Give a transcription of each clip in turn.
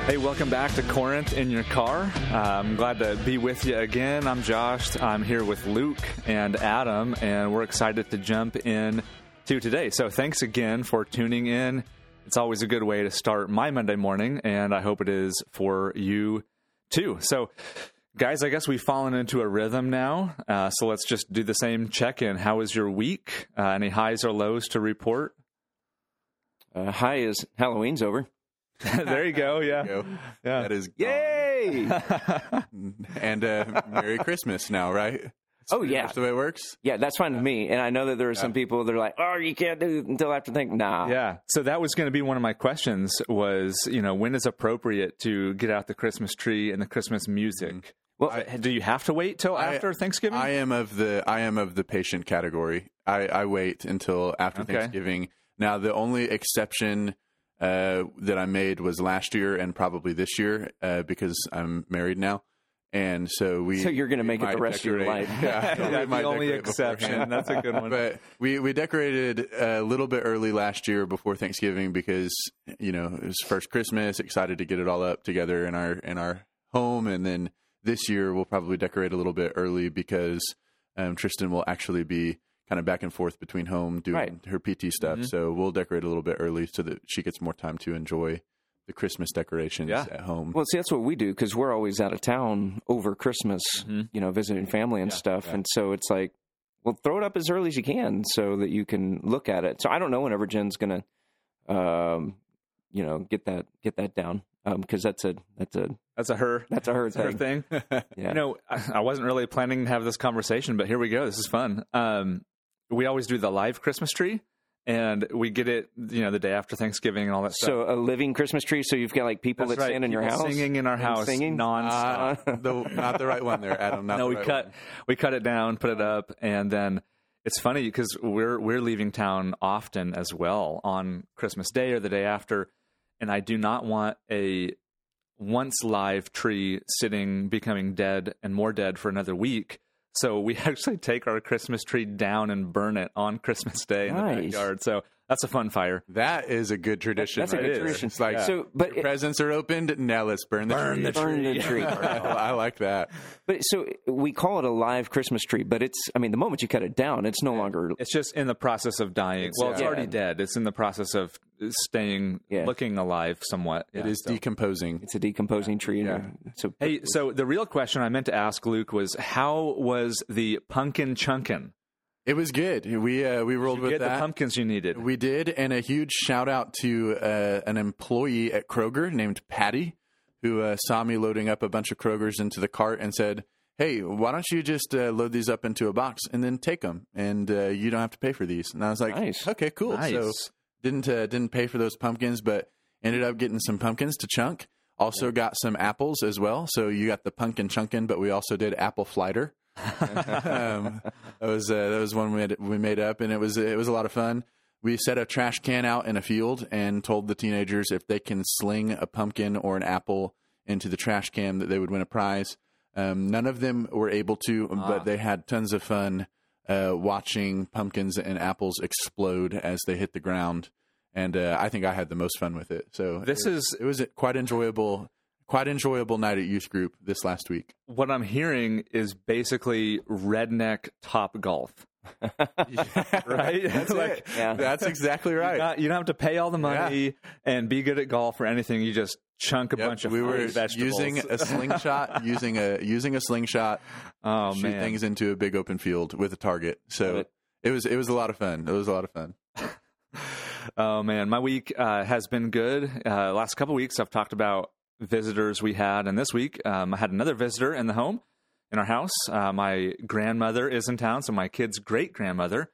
Hey, welcome back to Corinth in Your Car. I'm glad to be with you again. I'm Josh. I'm here with Luke and Adam, and we're excited to jump in to today. So thanks again for tuning in. It's always a good way to start my Monday morning, and I hope it is for you too. So, guys, I guess we've fallen into a rhythm now. So let's just do the same check-in. How was your week? Any highs or lows to report? High is Halloween's over. There you go. Yeah. Yeah. That is Yay! and Merry Christmas now, right? That's the way it works? Yeah, that's fine with me. And I know that there are some people that are like, oh, you can't do it until after Thanksgiving. Nah. Yeah. So that was going to be one of my questions was, when is appropriate to get out the Christmas tree and the Christmas music? Well, do you have to wait till after Thanksgiving? I am of the patient category. I wait until after Thanksgiving. Now, the only exception that I made was last year and probably this year because I'm married now. And so you're going to make it the rest of your life. Yeah, the only exception. That's a good one. But we decorated a little bit early last year before Thanksgiving because, it was first Christmas, excited to get it all up together in our home. And then this year we'll probably decorate a little bit early because Tristan will actually be kind of back and forth between home doing her PT stuff. Mm-hmm. So we'll decorate a little bit early so that she gets more time to enjoy the Christmas decorations at home. Well, see, that's what we do because we're always out of town over Christmas, visiting family and stuff. Yeah. And so it's like, well, throw it up as early as you can so that you can look at it. So I don't know whenever Jen's going to, get that down. Because that's a her thing. Yeah. I wasn't really planning to have this conversation, but here we go. This is fun. We always do the live Christmas tree, and we get it, the day after Thanksgiving and all that stuff. So a living Christmas tree. So you've got like people that stand in your house singing in our house, singing nonstop. Not the right one there, Adam. We cut it down, put it up, and then it's funny because we're leaving town often as well on Christmas Day or the day after. And I do not want a once live tree becoming dead and more dead for another week. So we actually take our Christmas tree down and burn it on Christmas Day in the backyard. So that's a fun fire. That is a good tradition. That's a good tradition. It's like, presents are opened. Now let's burn the tree. Burn the tree. I like that. But so we call it a live Christmas tree, but the moment you cut it down, it's no longer. It's just in the process of dying. It's already dead. It's in the process of staying, looking alive somewhat. It is decomposing. It's a decomposing tree. Yeah. So the real question I meant to ask Luke was, how was the pumpkin chunkin'? It was good. We rolled with that. Did you get the pumpkins you needed? We did, and a huge shout out to an employee at Kroger named Patty, who saw me loading up a bunch of Krogers into the cart and said, "Hey, why don't you just load these up into a box and then take them, and you don't have to pay for these." And I was like, "Nice, okay, cool." Nice. So didn't pay for those pumpkins, but ended up getting some pumpkins to chunk. Also got some apples as well. So you got the pumpkin chunkin', but we also did apple flighter. That was one we made up, and it was a lot of fun. We set a trash can out in a field and told the teenagers if they can sling a pumpkin or an apple into the trash can that they would win a prize. None of them were able to, but they had tons of fun watching pumpkins and apples explode as they hit the ground. And I think I had the most fun with it. So it was quite enjoyable. Quite enjoyable night at youth group this last week. What I'm hearing is basically redneck Top Golf. Right? That's exactly right. You don't have to pay all the money and be good at golf or anything. You just chunk a bunch of vegetables. Using a slingshot, using a slingshot, shoot things into a big open field with a target. So it was a lot of fun. It was a lot of fun. Oh man, my week has been good. Last couple of weeks I've talked about visitors we had, and this week I had another visitor in our house. My grandmother is in town, so my kid's great-grandmother.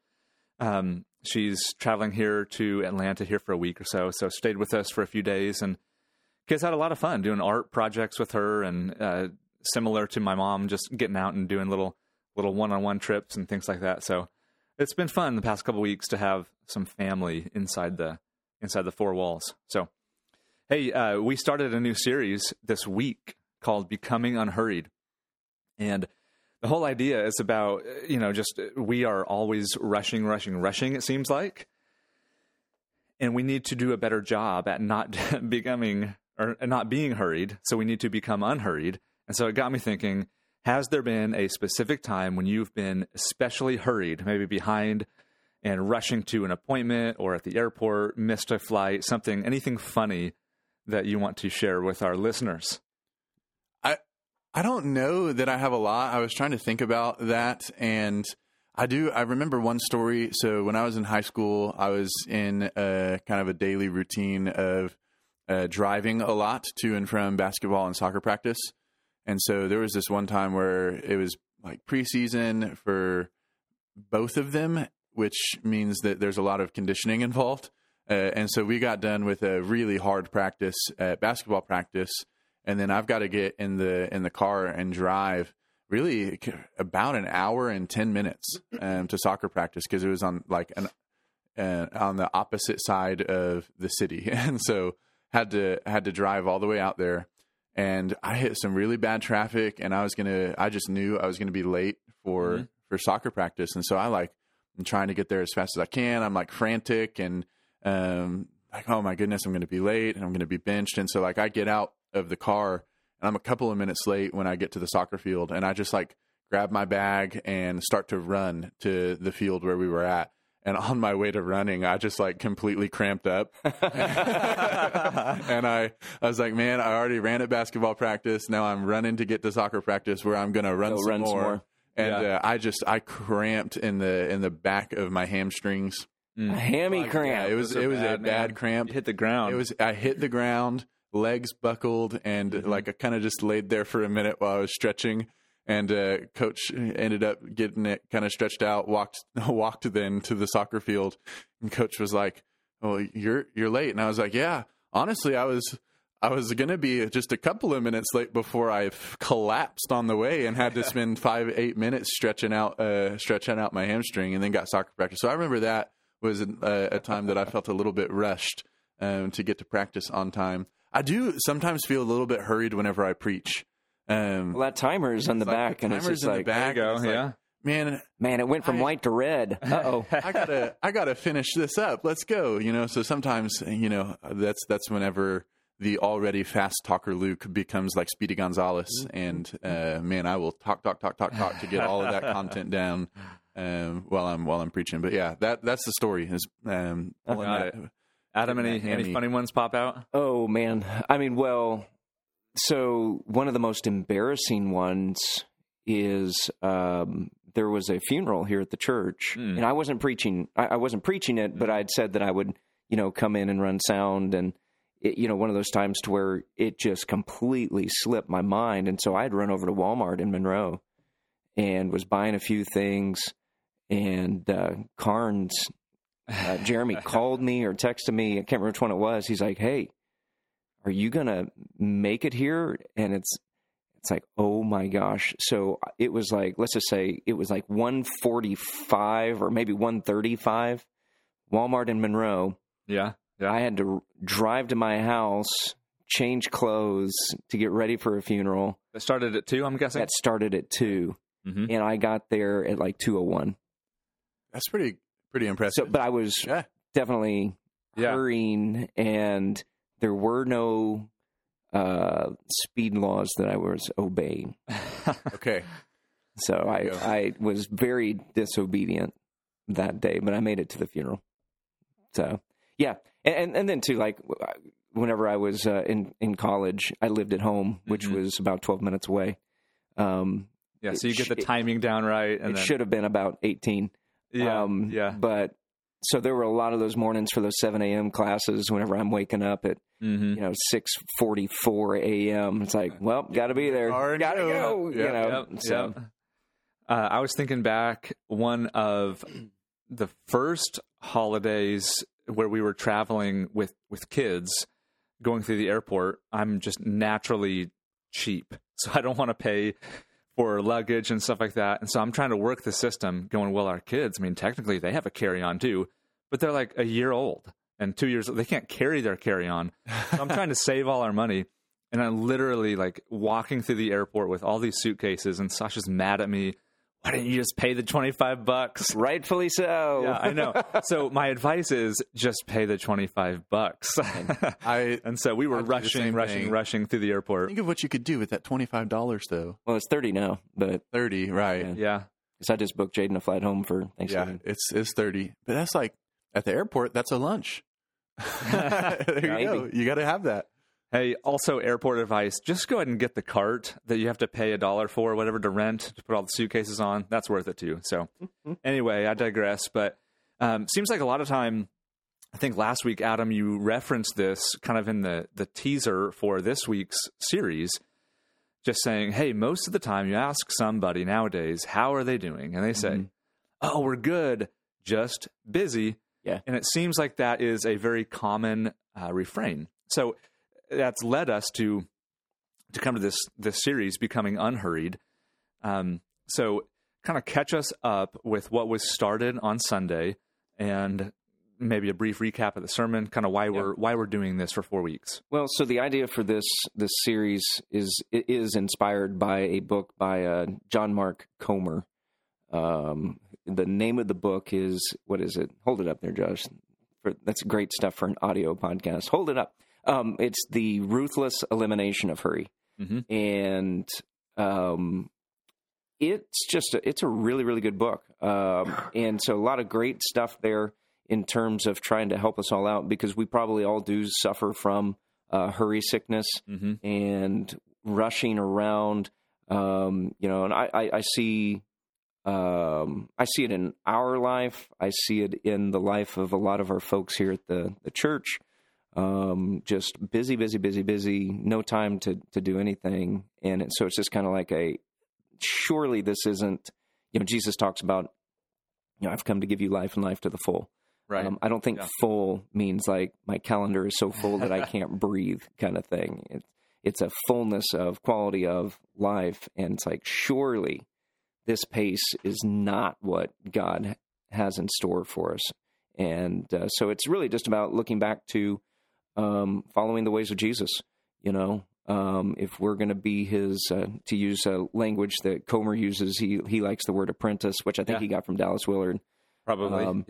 She's traveling here to Atlanta here for a week or so stayed with us for a few days, and kids had a lot of fun doing art projects with her, and similar to my mom, just getting out and doing little one-on-one trips and things like that. So it's been fun the past couple of weeks to have some family inside the four walls. So hey, we started a new series this week called Becoming Unhurried. And the whole idea is about, just we are always rushing, it seems like. And we need to do a better job at not becoming or not being hurried, so we need to become unhurried. And so it got me thinking, has there been a specific time when you've been especially hurried, maybe behind and rushing to an appointment or at the airport, missed a flight, something, anything funny that you want to share with our listeners? I don't know that I have a lot. I was trying to think about that, and I remember one story. So when I was in high school, I was in kind of a daily routine of driving a lot to and from basketball and soccer practice. And so there was this one time where it was like preseason for both of them, which means that there's a lot of conditioning involved. And so we got done with a really hard practice at basketball practice. And then I've got to get in the car and drive really about an hour and 10 minutes to soccer practice, because it was on like on the opposite side of the city. And so had to drive all the way out there, and I hit some really bad traffic, and I just knew I was going to be late for soccer practice. And so I'm trying to get there as fast as I can. I'm like frantic and like, oh my goodness, I'm going to be late and I'm going to be benched. And so like I get out of the car and I'm a couple of minutes late when I get to the soccer field, and I just like grab my bag and start to run to the field where we were at. And on my way to running, I just like completely cramped up. And I was like, man, I already ran at basketball practice. Now I'm running to get to soccer practice where I'm going to run some more. And I cramped in the back of my hamstrings. A hammy cramp. Yeah, it was a bad cramp. You hit the ground. I hit the ground, legs buckled, and like I kind of just laid there for a minute while I was stretching. And coach ended up getting it kind of stretched out, walked then to the soccer field. And coach was like, "Oh, you're late." And I was like, "Yeah, honestly, I was going to be just a couple of minutes late before I collapsed on the way and had to spend 5-8 minutes stretching out my hamstring, and then got soccer practice." So I remember that was a time that I felt a little bit rushed to get to practice on time. I do sometimes feel a little bit hurried whenever I preach. Well, that timer's on the back, and it's just like, there you go, yeah. Man, it went from white to red. Uh-oh. I gotta finish this up. Let's go. So sometimes, that's whenever the already fast talker Luke becomes like Speedy Gonzalez, and man, I will talk to get all of that content down while I'm preaching. But yeah, that's the story. Is Adam, any funny ones pop out? Oh man, I mean, well. So one of the most embarrassing ones is there was a funeral here at the church, and I wasn't preaching. I wasn't preaching it, but I'd said that I would, come in and run sound, and one of those times to where it just completely slipped my mind, and so I'd run over to Walmart in Monroe and was buying a few things, and Carnes, Jeremy called me or texted me. I can't remember which one it was. He's like, "Hey, are you going to make it here?" And it's like, oh my gosh. So it was like, let's just say it was like 1:45 or maybe 1:35, Walmart in Monroe. Yeah. I had to drive to my house, change clothes to get ready for a funeral. That started at 2, I'm guessing? That started at 2. Mm-hmm. And I got there at like 2:01. That's pretty impressive. So, but I was definitely hurrying, and there were no speed laws that I was obeying. Okay. So I was very disobedient that day, but I made it to the funeral. So, yeah. And then, too, like, whenever I was in college, I lived at home, which was about 12 minutes away. So you get the timing down right. And it should have been about 18. Yeah. But so there were a lot of those mornings for those 7 a.m. classes whenever I'm waking up at 6:44 a.m. It's like, well, got to be there. Got to go. So I was thinking back, one of the first holidays where we were traveling with kids going through the airport. I'm just naturally cheap, so I don't want to pay for luggage and stuff like that. And so I'm trying to work the system going, well, our kids, I mean, technically they have a carry-on too, but they're like a year old and 2 years old. They can't carry their carry-on. So I'm trying to save all our money. And I'm literally like walking through the airport with all these suitcases, and Sasha's mad at me. why didn't you just pay the $25? Rightfully so. Yeah, I know. So my advice is just pay the $25. And so we were rushing through the airport. Think of what you could do with that $25, though. Well, it's 30 now, but 30, right? Yeah. Because I just booked Jaden a flight home for Thanksgiving. Yeah, it's 30, but that's like at the airport. That's a lunch. There you go. You got to have that. Hey, also airport advice, just go ahead and get the cart that you have to pay $1 for, whatever, to rent, to put all the suitcases on. That's worth it too. So anyway, I digress. But seems like a lot of time, I think last week, Adam, you referenced this kind of in the teaser for this week's series, just saying, hey, most of the time you ask somebody nowadays, how are they doing? And they say, oh, we're good, just busy. Yeah. And it seems like that is a very common refrain. So that's led us to come to this series, Becoming Unhurried. So kind of catch us up with what was started on Sunday and maybe a brief recap of the sermon, kind of why we're doing this for 4 weeks. Well, so the idea for this series is inspired by a book by John Mark Comer. The name of the book is, what is it? Hold it up there, Josh. That's great stuff for an audio podcast. Hold it up. It's The Ruthless Elimination of Hurry. And it's a really, really good book. And so a lot of great stuff there in terms of trying to help us all out, because we probably all do suffer from hurry sickness and rushing around. And I see it in our life. I see it in the life of a lot of our folks here at the church. Just busy, no time to do anything. And so it's just kind of like surely this isn't, Jesus talks about, I've come to give you life and life to the full. Right. I don't think full means like my calendar is so full that I can't breathe kind of thing. It's a fullness of quality of life. And it's like, surely this pace is not what God has in store for us. And so it's really just about looking back to following the ways of Jesus. If we're going to be his, to use a language that Comer uses, he likes the word apprentice, which I think he got from Dallas Willard. Probably,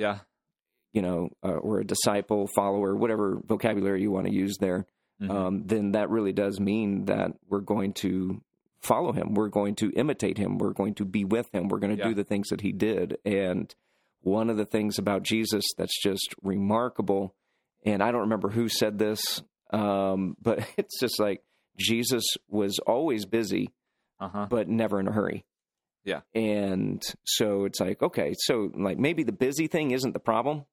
or a disciple, follower, whatever vocabulary you want to use there, then that really does mean that we're going to follow him. We're going to imitate him. We're going to be with him. We're going to do the things that he did. And one of the things about Jesus that's just remarkable, and I don't remember who said this, but it's just like Jesus was always busy, but never in a hurry. Yeah. And so it's like, okay, so like maybe the busy thing isn't the problem.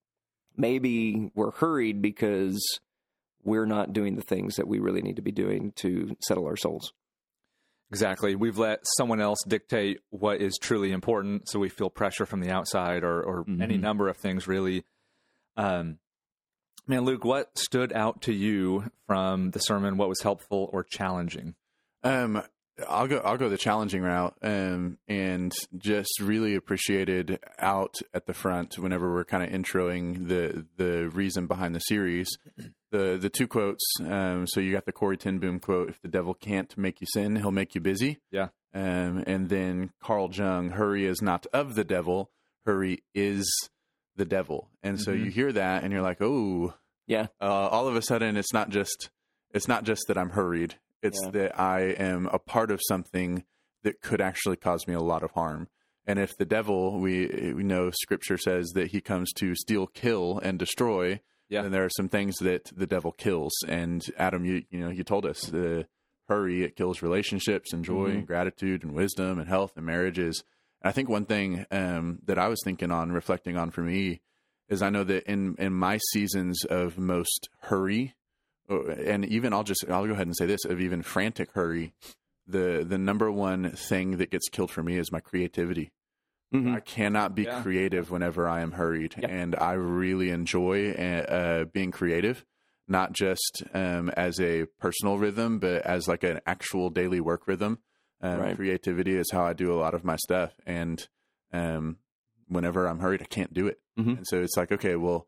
Maybe we're hurried because we're not doing the things that we really need to be doing to settle our souls. Exactly. We've let someone else dictate what is truly important, so we feel pressure from the outside or any number of things, really. Man, Luke, what stood out to you from the sermon? What was helpful or challenging? I'll go the challenging route, and just really appreciated out at the front whenever we're kind of introing the reason behind the series. The two quotes. So you got the Corrie ten Boom quote: "If the devil can't make you sin, he'll make you busy." Yeah. And then Carl Jung: "Hurry is not of the devil. Hurry is the devil." And so you hear that, and you're like, "Oh, yeah." All of a sudden, it's not just that I'm hurried. It's that I am a part of something that could actually cause me a lot of harm. And if the devil, we know Scripture says that he comes to steal, kill, and destroy, then there are some things that the devil kills. And Adam, you told us the hurry, it kills relationships and joy and gratitude and wisdom and health and marriages. And I think one thing that I was reflecting on for me, is I know that in my seasons of most hurry, and even I'll go ahead and say this, of even frantic hurry, the number one thing that gets killed for me is my creativity. I cannot be creative whenever I am hurried, and I really enjoy being creative, not just as a personal rhythm, but as like an actual daily work rhythm. Creativity is how I do a lot of my stuff, and whenever I'm hurried, I can't do it. And so it's like, okay, well,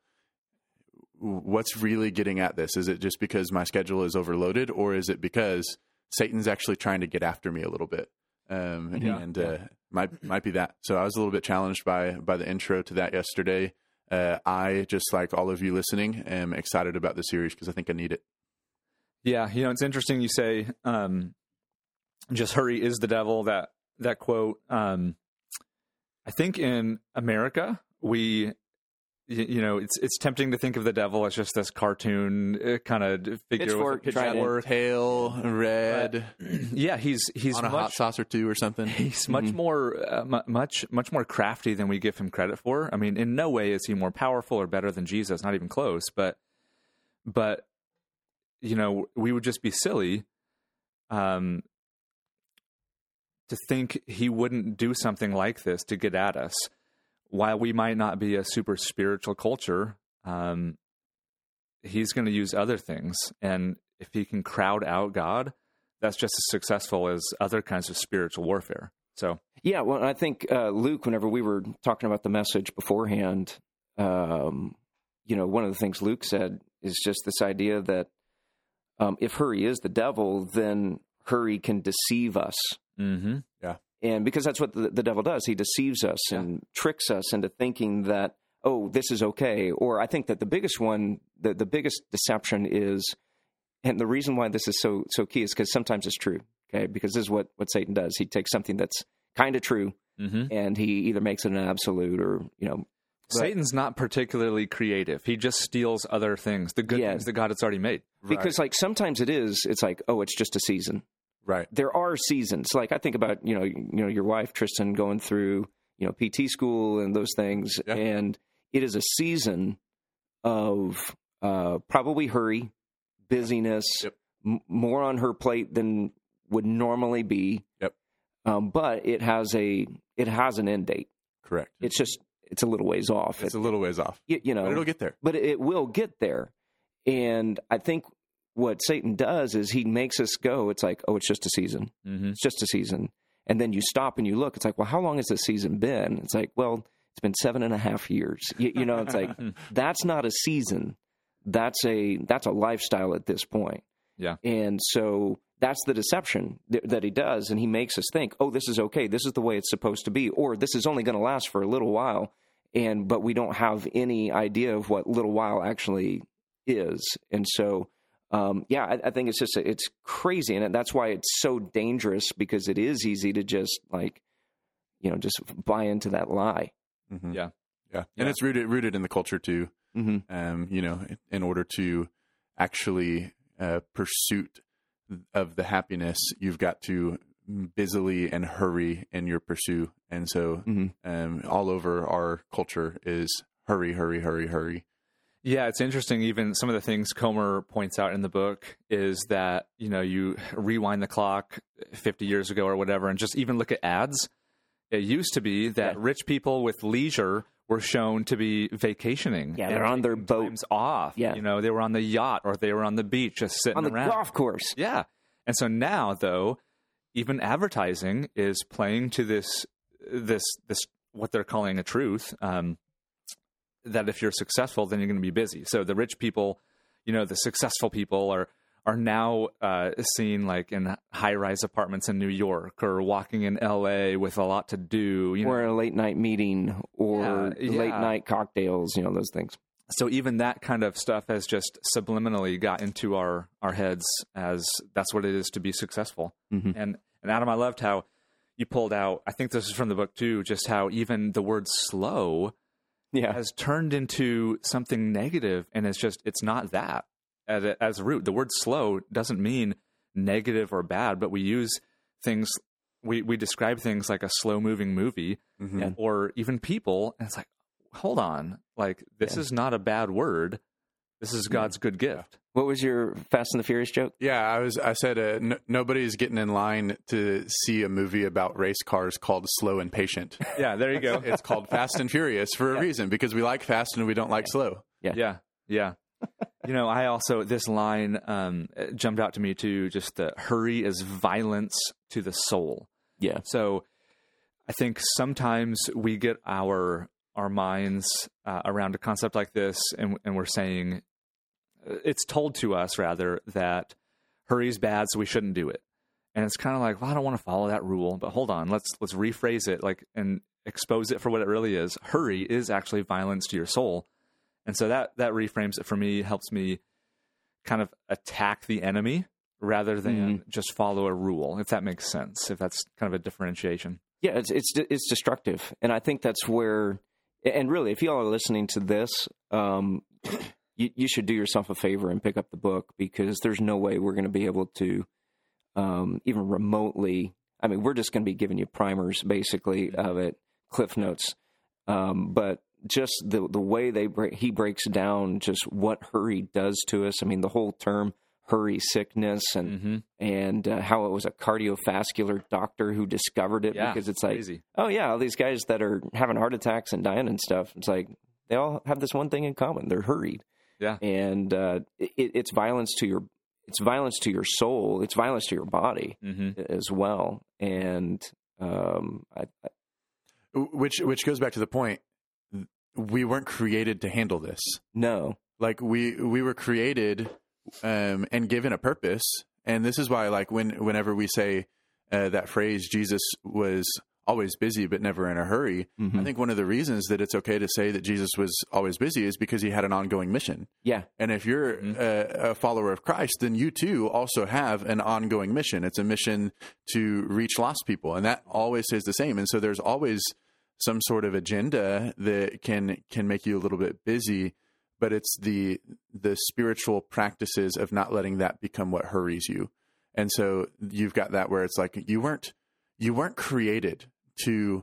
what's really getting at this? Is it just because my schedule is overloaded, or is it because Satan's actually trying to get after me a little bit? might be that. So I was a little bit challenged by the intro to that yesterday. I, just like all of you listening, am excited about the series because I think I need it. Yeah, it's interesting you say, just hurry is the devil, that quote. I think in America, it's tempting to think of the devil as just this cartoon kind of figure with a pitchfork, tail, red. Yeah, he's on a hot sauce or two or something. He's much more much more crafty than we give him credit for. I mean, in no way is he more powerful or better than Jesus, not even close. But we would just be silly to think he wouldn't do something like this to get at us. While we might not be a super spiritual culture, he's going to use other things. And if he can crowd out God, that's just as successful as other kinds of spiritual warfare. So, yeah, well, I think, Luke, whenever we were talking about the message beforehand, one of the things Luke said is just this idea that if hurry is the devil, then hurry can deceive us. Mm-hmm. Yeah. And because that's what the devil does. He deceives us and tricks us into thinking that, oh, this is okay. Or I think that the biggest one, the biggest deception is, and the reason why this is so key is because sometimes it's true, okay? Because this is what Satan does. He takes something that's kind of true, and he either makes it an absolute or, Satan's not particularly creative. He just steals other things, the good things that God has already made. Because sometimes it's like, oh, it's just a season. Right. There are seasons. Like I think about, your wife, Tristan, going through, PT school and those things. Yeah. And it is a season of probably hurry, busyness, more on her plate than would normally be. Yep. But it has an end date. Correct. It's a little ways off. It's a little ways off. But it'll get there. But it will get there. And I think what Satan does is he makes us go, it's like, oh, it's just a season. Mm-hmm. It's just a season. And then you stop and you look, it's like, well, how long has this season been? It's like, well, it's been 7.5 years. It's like, that's not a season. That's a lifestyle at this point. Yeah. And so that's the deception that he does. And he makes us think, oh, this is okay. This is the way it's supposed to be. Or this is only going to last for a little while. But we don't have any idea of what little while actually is. And so, I think it's crazy. And that's why it's so dangerous, because it is easy to just just buy into that lie. Mm-hmm. Yeah. Yeah. And it's rooted in the culture too. Mm-hmm. In order to actually pursuit of the happiness, you've got to busily and hurry in your pursuit. And so all over our culture is hurry, hurry, hurry, hurry. Yeah, it's interesting. Even some of the things Comer points out in the book is that, you rewind the clock 50 years ago or whatever, and just even look at ads. It used to be that rich people with leisure were shown to be vacationing. Yeah, they're on their boats off. Yeah. They were on the yacht or they were on the beach just sitting on the around. golf course. Yeah. And so now, though, even advertising is playing to this what they're calling a truth, that if you're successful, then you're going to be busy. So the rich people, the successful people are now seen like in high-rise apartments in New York or walking in L.A. with a lot to do. Or a late-night meeting or late-night cocktails, those things. So even that kind of stuff has just subliminally got into our heads as that's what it is to be successful. Mm-hmm. And Adam, I loved how you pulled out, I think this is from the book too, just how even the word slow has turned into something negative, and it's not that as a root. The word slow doesn't mean negative or bad, but we use things, we describe things like a slow moving movie or even people, and it's like, hold on, like this is not a bad word. This is God's good gift. What was your Fast and the Furious joke? Yeah, I said nobody's getting in line to see a movie about race cars called Slow and Patient. Yeah, there you go. It's called Fast and Furious for a reason, because we like fast and we don't like slow. Yeah. I also, this line jumped out to me too, just the hurry is violence to the soul. Yeah. So I think sometimes we get our minds around a concept like this, and we're saying, it's told to us rather that hurry is bad, so we shouldn't do it. And it's kind of like, well, I don't want to follow that rule, but hold on, let's rephrase it and expose it for what it really is. Hurry is actually violence to your soul. And so that reframes it for me, helps me kind of attack the enemy rather than just follow a rule, if that makes sense, if that's kind of a differentiation. Yeah, it's destructive. And I think that's where, and really, if you all are listening to this, you should do yourself a favor and pick up the book, because there's no way we're going to be able to even remotely, I mean, we're just going to be giving you primers, basically, of it, Cliff Notes. But just the way he breaks down just what hurry does to us. I mean, the whole term hurry sickness and how it was a cardiovascular doctor who discovered it, because it's like, crazy. Oh yeah, all these guys that are having heart attacks and dying and stuff, it's like they all have this one thing in common: they're hurried. Yeah, and it's violence to your soul, it's violence to your body as well, and which goes back to the point. We weren't created to handle this. No, like we were created and given a purpose, and this is why, like, whenever we say that phrase, Jesus was always busy but never in a hurry, I think one of the reasons that it's okay to say that Jesus was always busy is because he had an ongoing mission. Yeah, and if you're a follower of Christ, then you too also have an ongoing mission. It's a mission to reach lost people, and that always stays the same. And so there's always some sort of agenda that can make you a little bit busy, but it's the spiritual practices of not letting that become what hurries you. And so you've got that where it's like you weren't created to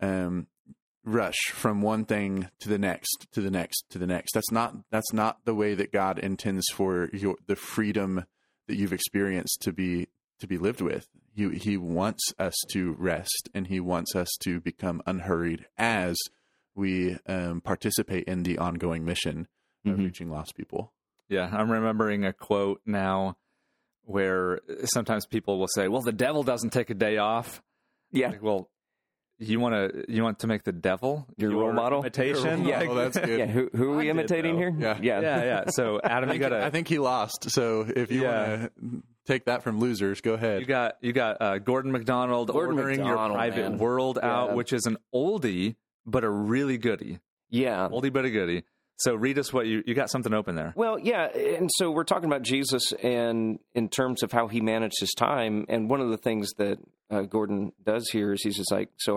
rush from one thing to the next, to the next, to the next. That's not the way that God intends for the freedom that you've experienced to be lived with. He wants us to rest, and he wants us to become unhurried as we participate in the ongoing mission of reaching lost people. Yeah, I'm remembering a quote now where sometimes people will say, well, the devil doesn't take a day off. Yeah. Like, well, you want to make the devil your role model imitation? Yeah, well, that's good. Yeah, who are we imitating here? Yeah. So Adam, I think he lost. So if you want to take that from losers, go ahead. You got Gordon MacDonald ordering your private world out, which is an oldie but a really goodie. Yeah, oldie but a goodie. So read us what you got something open there. Well, yeah, and so we're talking about Jesus and in terms of how he managed his time, and one of the things that Gordon does here is he's just like, so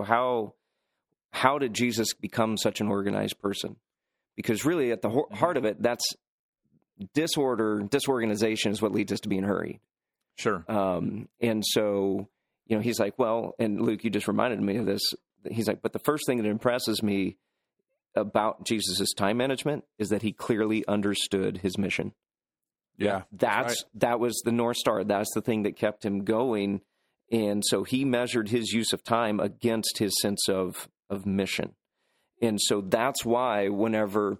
how did Jesus become such an organized person? Because really at the heart of it, that's disorganization is what leads us to being hurried. Sure. And so, he's like, well, and Luke, you just reminded me of this. He's like, but the first thing that impresses me about Jesus's time management is that he clearly understood his mission. Yeah. That was the North Star. That's the thing that kept him going. And so he measured his use of time against his sense of mission. And so that's why whenever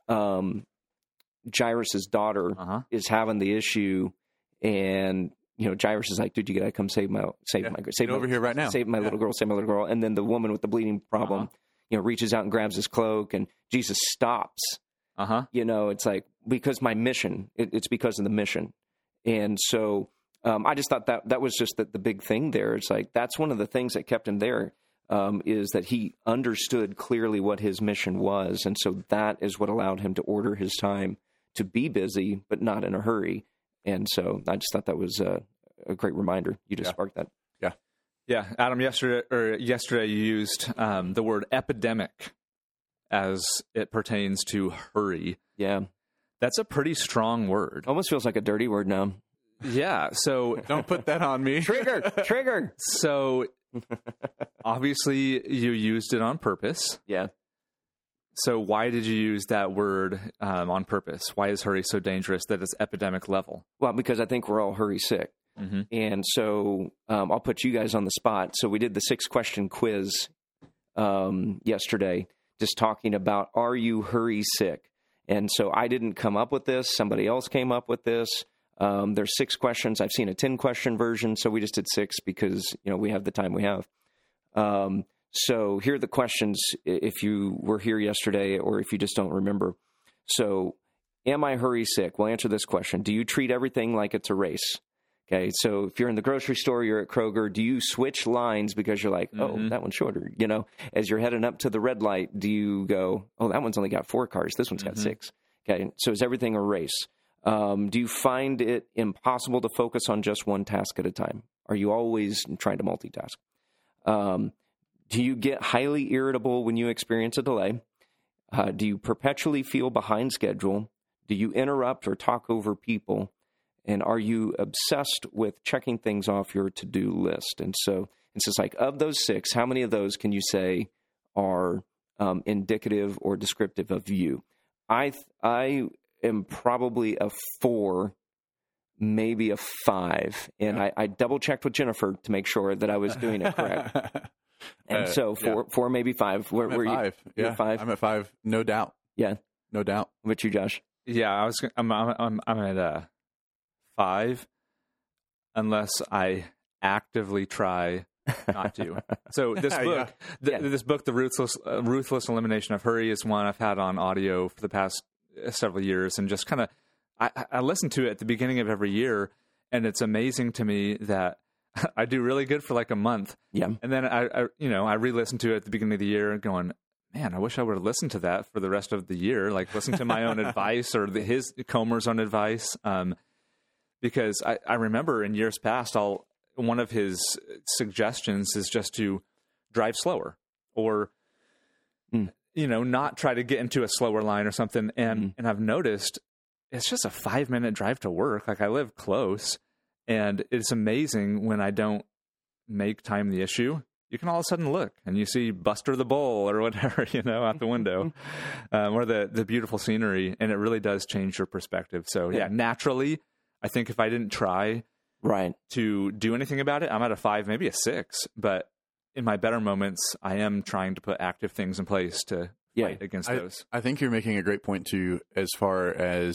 Jairus' daughter is having the issue, and Jairus is like, dude, you gotta come save my over here right now. Save my little girl. And then the woman with the bleeding problem, reaches out and grabs his cloak, and Jesus stops. It's like, because my mission, it's because of the mission. And so I just thought that was just the big thing there. It's like, that's one of the things that kept him there, is that he understood clearly what his mission was. And so that is what allowed him to order his time to be busy, but not in a hurry. And so I just thought that was a great reminder. You just sparked that. Yeah, Adam, yesterday you used the word epidemic as it pertains to hurry. Yeah. That's a pretty strong word. Almost feels like a dirty word now. Yeah, so... Don't put that on me. Trigger! So, obviously, you used it on purpose. Yeah. So why did you use that word on purpose? Why is hurry so dangerous that it's epidemic level? Well, because I think we're all hurry sick. And so I'll put you guys on the spot. So we did the 6-question quiz yesterday, just talking about, are you hurry sick? And so I didn't come up with this. Somebody else came up with this. There's 6 questions. I've seen a 10-question version, so we just did 6 because, we have the time we have. So here are the questions if you were here yesterday or if you just don't remember. So, am I hurry sick? We'll answer this question. Do you treat everything like it's a race? Okay, so if you're in the grocery store, you're at Kroger, do you switch lines because you're like, oh, that one's shorter? You know, as you're heading up to the red light, do you go, oh, that one's only got 4 cars, this one's got 6? Okay, so is everything a race? Do you find it impossible to focus on just one task at a time? Are you always trying to multitask? Do you get highly irritable when you experience a delay? Do you perpetually feel behind schedule? Do you interrupt or talk over people? And are you obsessed with checking things off your to-do list? And so it's just like, of those 6, how many of those can you say are indicative or descriptive of you? I am probably a 4, maybe a 5. And I double-checked with Jennifer to make sure that I was doing it correct. And so 4, maybe 5. Where were you? 5. You're 5? I'm at 5, no doubt. Yeah. No doubt. What about you, Josh? Yeah, I'm at 5, unless I actively try not to. So this book, this book, The Ruthless Elimination of Hurry, is one I've had on audio for the past several years, and just kind of I listen to it at the beginning of every year, and it's amazing to me that I do really good for like a month, and then I re-listen to it at the beginning of the year, going, man, I wish I would have listened to that for the rest of the year, like listen to my own advice or his Comer's own advice. Because I remember in years past, one of his suggestions is just to drive slower, or not try to get into a slower line or something. And I've noticed it's just a 5-minute drive to work. Like, I live close, and it's amazing when I don't make time the issue. You can all of a sudden look and you see Buster the Bull or whatever, out the window, or the beautiful scenery, and it really does change your perspective. So naturally, I think if I didn't try to do anything about it, I'm at a 5, maybe a 6. But in my better moments, I am trying to put active things in place to fight against those. I think you're making a great point too, as far as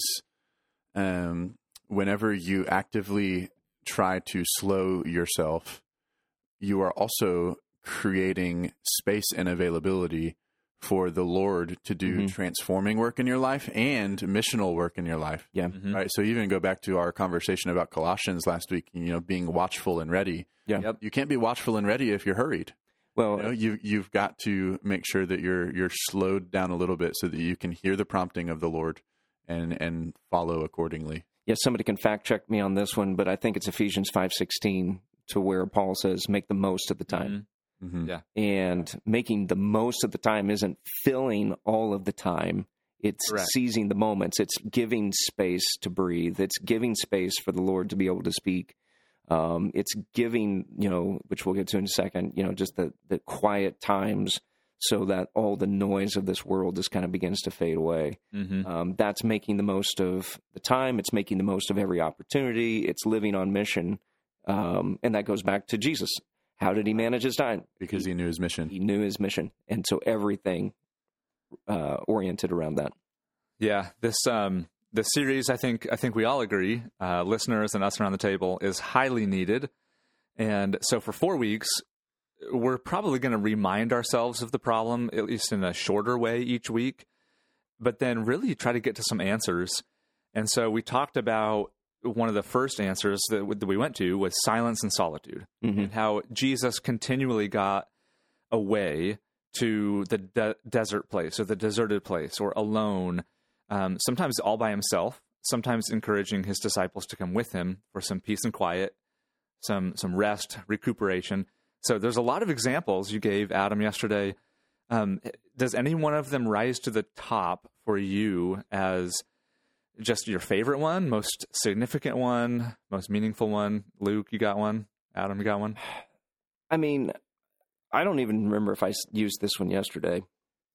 whenever you actively try to slow yourself, you are also creating space and availability for the Lord to do transforming work in your life and missional work in your life. Yeah. Right. So even go back to our conversation about Colossians last week, being watchful and ready. Yeah. Yep. You can't be watchful and ready if you're hurried. Well, you've got to make sure that you're slowed down a little bit so that you can hear the prompting of the Lord and follow accordingly. Yeah, somebody can fact check me on this one, but I think it's Ephesians 5:16, to where Paul says, make the most of the time. Yeah. And making the most of the time isn't filling all of the time. It's seizing the moments. It's giving space to breathe. It's giving space for the Lord to be able to speak. It's giving, which we'll get to in a second, just the quiet times, so that all the noise of this world just kind of begins to fade away. That's making the most of the time. It's making the most of every opportunity. It's living on mission. And that goes back to Jesus. How did he manage his time? Because he knew his mission. He knew his mission. And so everything oriented around that. Yeah. This series, I think we all agree, listeners and us around the table, is highly needed. And so for 4 weeks, we're probably going to remind ourselves of the problem, at least in a shorter way each week, but then really try to get to some answers. And so we talked about one of the first answers that we went to was silence and solitude, and how Jesus continually got away to the desert place or the deserted place or alone, sometimes all by himself, sometimes encouraging his disciples to come with him for some peace and quiet, some rest, recuperation. So there's a lot of examples you gave, Adam, yesterday. Does any one of them rise to the top for you as just your favorite one, most significant one, most meaningful one? Luke, you got one? Adam, you got one? I mean, I don't even remember if I used this one yesterday,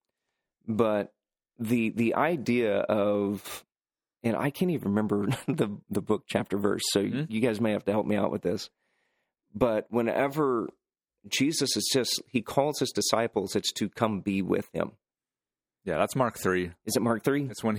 but the idea of, and I can't even remember the book chapter verse, so you guys may have to help me out with this, but whenever Jesus he calls his disciples, it's to come be with him. Yeah, that's Mark 3. Is it Mark 3? It's when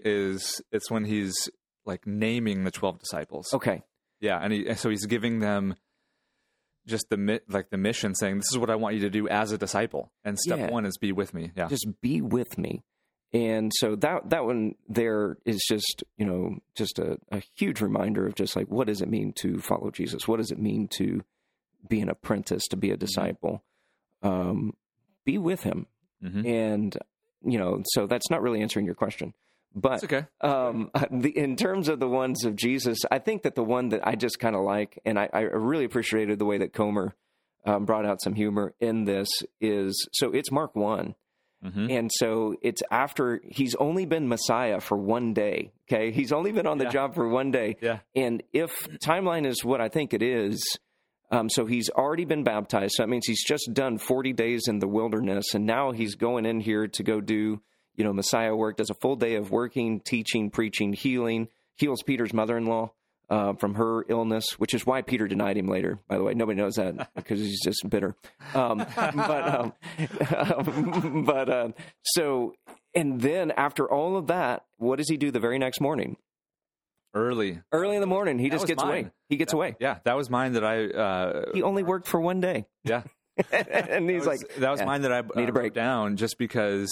he's like naming the 12 disciples. Okay. Yeah, and so he's giving them just the mission, saying, this is what I want you to do as a disciple. And step 1 is be with me. Yeah. Just be with me. And so that one there is just, just a huge reminder of just like, what does it mean to follow Jesus? What does it mean to be an apprentice, to be a disciple? Be with him. And, so that's not really answering your question. But That's okay. In terms of the ones of Jesus, I think that the one that I just kind of like, and I really appreciated the way that Comer brought out some humor in this is, so it's Mark 1. And so it's after he's only been Messiah for one day. Okay. He's only been on the job for one day. Yeah. And if timeline is what I think it is, so he's already been baptized. So that means he's just done 40 days in the wilderness. And now he's going in here to go do, Messiah work, does a full day of working, teaching, preaching, healing, heals Peter's mother-in-law from her illness, which is why Peter denied him later, by the way. Nobody knows that because he's just bitter. So, and then after all of that, what does he do the very next morning? Early in the morning, he just gets away. He gets away. Yeah, that was mine that I... he only worked for one day. Yeah. And he's that was mine that I need a break wrote down just because,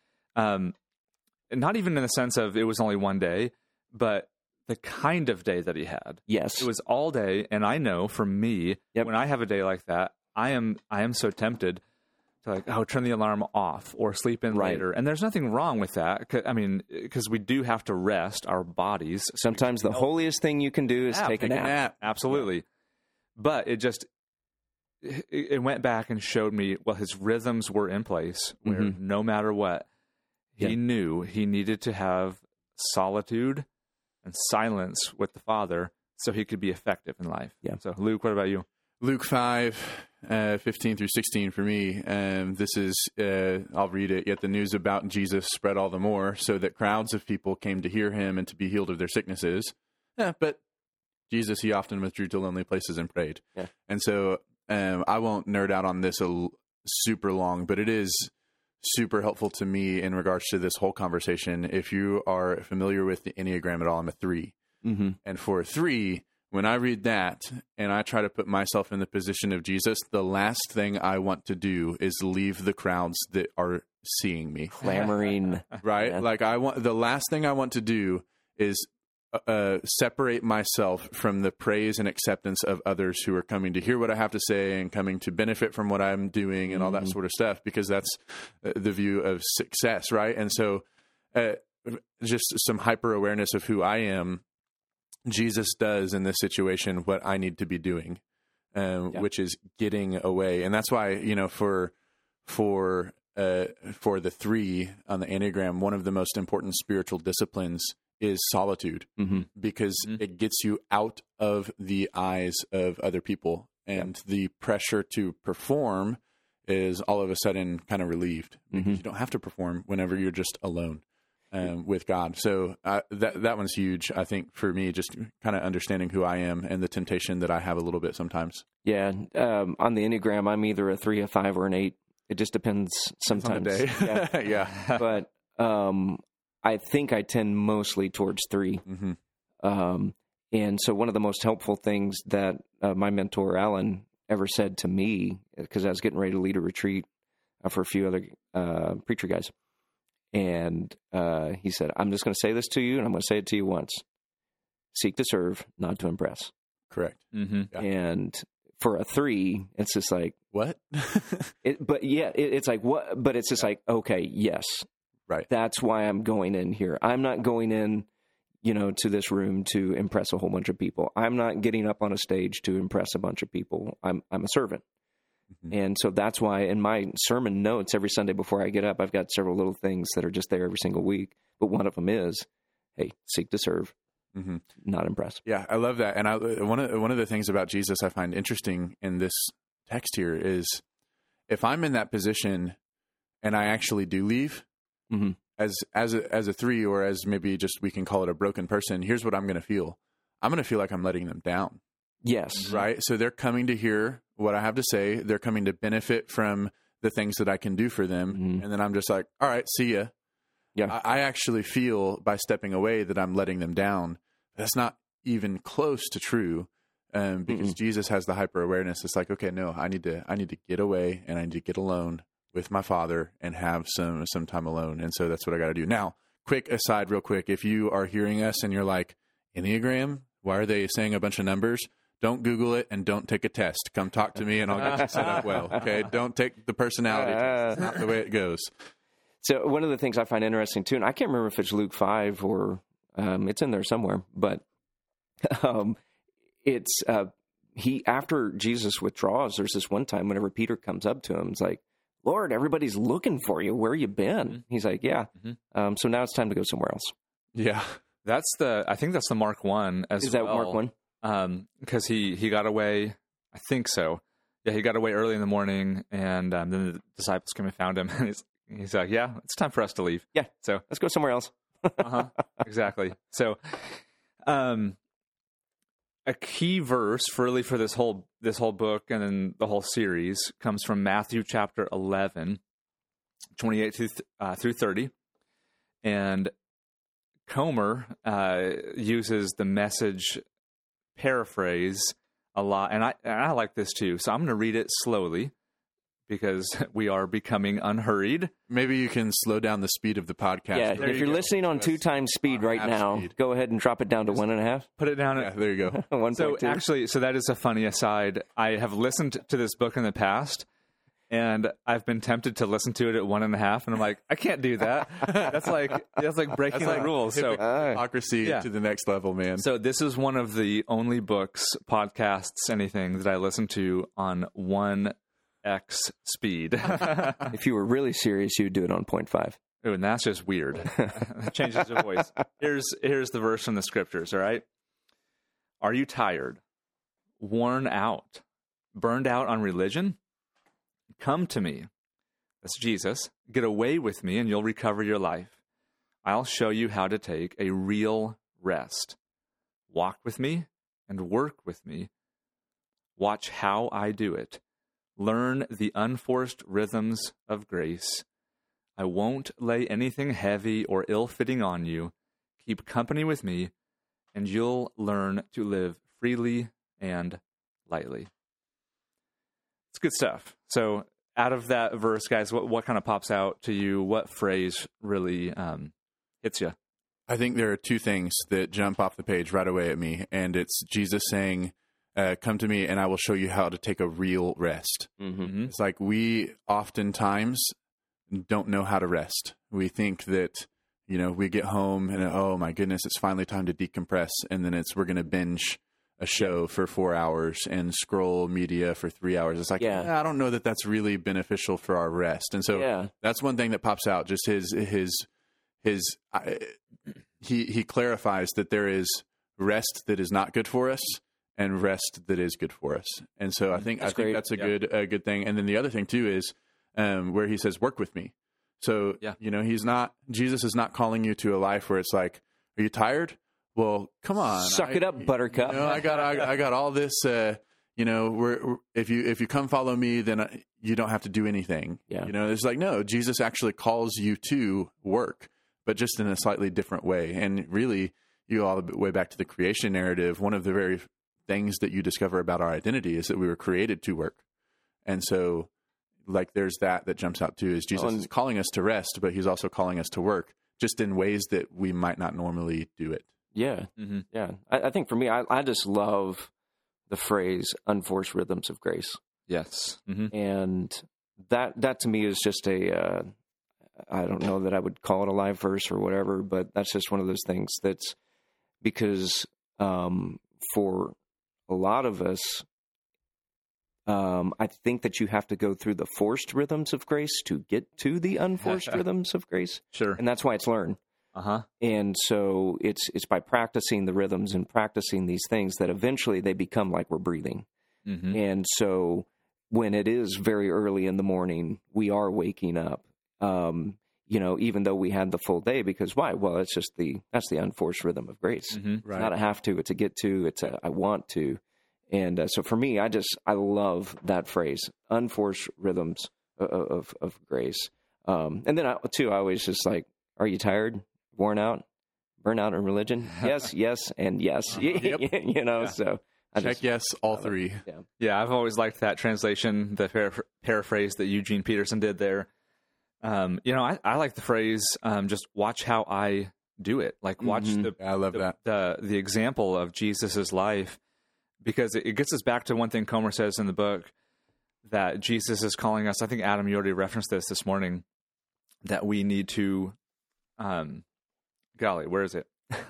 not even in the sense of it was only one day, but the kind of day that he had. Yes. It was all day. And I know for me, when I have a day like that, I am so tempted to turn the alarm off or sleep in later. And there's nothing wrong with that. Because we do have to rest our bodies. Sometimes the holiest thing you can do is take a nap. Absolutely. But it went back and showed me, his rhythms were in place where no matter what, he knew he needed to have solitude and silence with the Father so he could be effective in life. Yeah. So, Luke, what about you? Luke 5, 15 through 16 for me. This is, I'll read it. Yet the news about Jesus spread all the more, so that crowds of people came to hear him and to be healed of their sicknesses. But Jesus, he often withdrew to lonely places and prayed. Yeah. And so I won't nerd out on this super long, but it is super helpful to me in regards to this whole conversation. If you are familiar with the Enneagram at all, I'm a 3. And for a 3, when I read that and I try to put myself in the position of Jesus, the last thing I want to do is leave the crowds that are seeing me. Clamoring. Right? Yeah. The last thing I want to do is separate myself from the praise and acceptance of others who are coming to hear what I have to say and coming to benefit from what I'm doing and all that sort of stuff, because that's the view of success, right? And so just some hyper awareness of who I am. Jesus does in this situation what I need to be doing, which is getting away. And that's why, for the 3 on the Enneagram, one of the most important spiritual disciplines is solitude, because it gets you out of the eyes of other people, and the pressure to perform is all of a sudden kind of relieved, because you don't have to perform whenever you're just alone with God. So that one's huge, I think, for me, just kind of understanding who I am and the temptation that I have a little bit sometimes. Yeah. On the Enneagram, I'm either a 3, a 5, or an 8. It just depends sometimes. On the day. Yeah. But I think I tend mostly towards 3. And so one of the most helpful things that my mentor, Alan, ever said to me, because I was getting ready to lead a retreat for a few other preacher guys, and he said, I'm just going to say this to you, and I'm going to say it to you once. Seek to serve, not to impress. Correct. Yeah. And for a 3, it's just like, what? It's like, what? But it's just like, okay, yes. Right. That's why I'm going in here. I'm not going in, to this room to impress a whole bunch of people. I'm not getting up on a stage to impress a bunch of people. I'm a servant. And so that's why in my sermon notes every Sunday before I get up, I've got several little things that are just there every single week. But one of them is, hey, seek to serve, not impress. Yeah, I love that. And one of the things about Jesus I find interesting in this text here is, if I'm in that position and I actually do leave, as a 3, or as maybe just we can call it a broken person, here's what I'm going to feel. I'm going to feel like I'm letting them down. Yes. Right? So they're coming to hear what I have to say. They're coming to benefit from the things that I can do for them. And then I'm just like, all right, see ya. Yeah. I actually feel by stepping away that I'm letting them down. That's not even close to true, because Jesus has the hyper awareness. It's like, okay, no, I need to get away, and I need to get alone with my Father and have some time alone. And so that's what I got to do. Now, quick aside real quick. If you are hearing us and you're like, Enneagram, why are they saying a bunch of numbers? Don't Google it and don't take a test. Come talk to me and I'll get you set up well. Okay. Don't take the personality test. It's not the way it goes. So one of the things I find interesting too, and I can't remember if it's Luke 5 or it's in there somewhere, but it's after Jesus withdraws, there's this one time whenever Peter comes up to him, it's like, Lord, everybody's looking for you. Where you been? Mm-hmm. He's like, yeah. Mm-hmm. So now it's time to go somewhere else. Yeah. I think that's the Mark 1 as well. Is that Mark 1? Because he got away, I think so. Yeah, he got away early in the morning, and then the disciples came and found him. And he's like, yeah, it's time for us to leave. Yeah, so let's go somewhere else. Exactly. So, a key verse for this whole book and then the whole series comes from Matthew chapter 11, 28 through 30, and Comer uses the Message paraphrase a lot, and I like this too. So I'm going to read it slowly because we are becoming unhurried. Maybe you can slow down the speed of the podcast. Yeah, if you're listening on 2 times speed right now, go ahead and drop it down to 1.5. Put it down. There you go. 1.2. So that is a funny aside. I have listened to this book in the past, and I've been tempted to listen to it at 1.5, and I'm like, I can't do that. That's like breaking the rules. So hypocrisy to the next level, man. So this is one of the only books, podcasts, anything that I listen to on 1x speed. If you were really serious, you'd do it on 0.5. Ooh, and that's just weird. That changes your voice. Here's the verse from the scriptures, all right? Are you tired, worn out, burned out on religion? Come to me. That's Jesus. Get away with me and you'll recover your life. I'll show you how to take a real rest. Walk with me and work with me. Watch how I do it. Learn the unforced rhythms of grace. I won't lay anything heavy or ill-fitting on you. Keep company with me, and you'll learn to live freely and lightly. It's good stuff. So out of that verse, guys, what kind of pops out to you? What phrase really hits you? I think there are 2 things that jump off the page right away at me, and it's Jesus saying, come to me and I will show you how to take a real rest. Mm-hmm. It's like we oftentimes don't know how to rest. We think that, we get home and, oh my goodness, it's finally time to decompress. And then we're going to binge a show for 4 hours and scroll media for 3 hours. It's like, I don't know that that's really beneficial for our rest. And so that's one thing that pops out. Just he clarifies that there is rest that is not good for us and rest that is good for us. And so I think that's a good thing. And then the other thing too is where he says, work with me. So, Jesus is not calling you to a life where it's like, are you tired? Well, come on. Suck it up, buttercup. I got all this, if you come follow me, then you don't have to do anything. Yeah. It's like, no, Jesus actually calls you to work, but just in a slightly different way. And really, you go all the way back to the creation narrative. One of the very things that you discover about our identity is that we were created to work. And so there's that jumps out too, is Jesus is calling us to rest, but he's also calling us to work just in ways that we might not normally do it. Yeah. Mm-hmm. Yeah. I think for me, I just love the phrase unforced rhythms of grace. Yes. Mm-hmm. And that to me is just I don't know that I would call it a live verse or whatever, but that's just one of those things that's because for a lot of us, I think that you have to go through the forced rhythms of grace to get to the unforced rhythms of grace. Sure. And that's why it's learned. Uh-huh. And so it's by practicing the rhythms and practicing these things that eventually they become like we're breathing. Mm-hmm. And so when it is very early in the morning, we are waking up, even though we had the full day, because why? Well, that's the unforced rhythm of grace. Mm-hmm. Right. It's not a have to, it's a get to, it's a I want to. And so for me, I love that phrase, unforced rhythms of grace. And then I always just like, are you tired, worn out, burnout in religion? Yes, yes, and yes. Yep. So Check yes, all three. Yeah. Yeah, I've always liked that translation, the paraphrase that Eugene Peterson did there. I like the phrase, just watch how I do it. Like, watch I love that. the example of Jesus's life, because it gets us back to one thing Comer says in the book, that Jesus is calling us. I think, Adam, you already referenced this morning, that we need to, golly, where is it?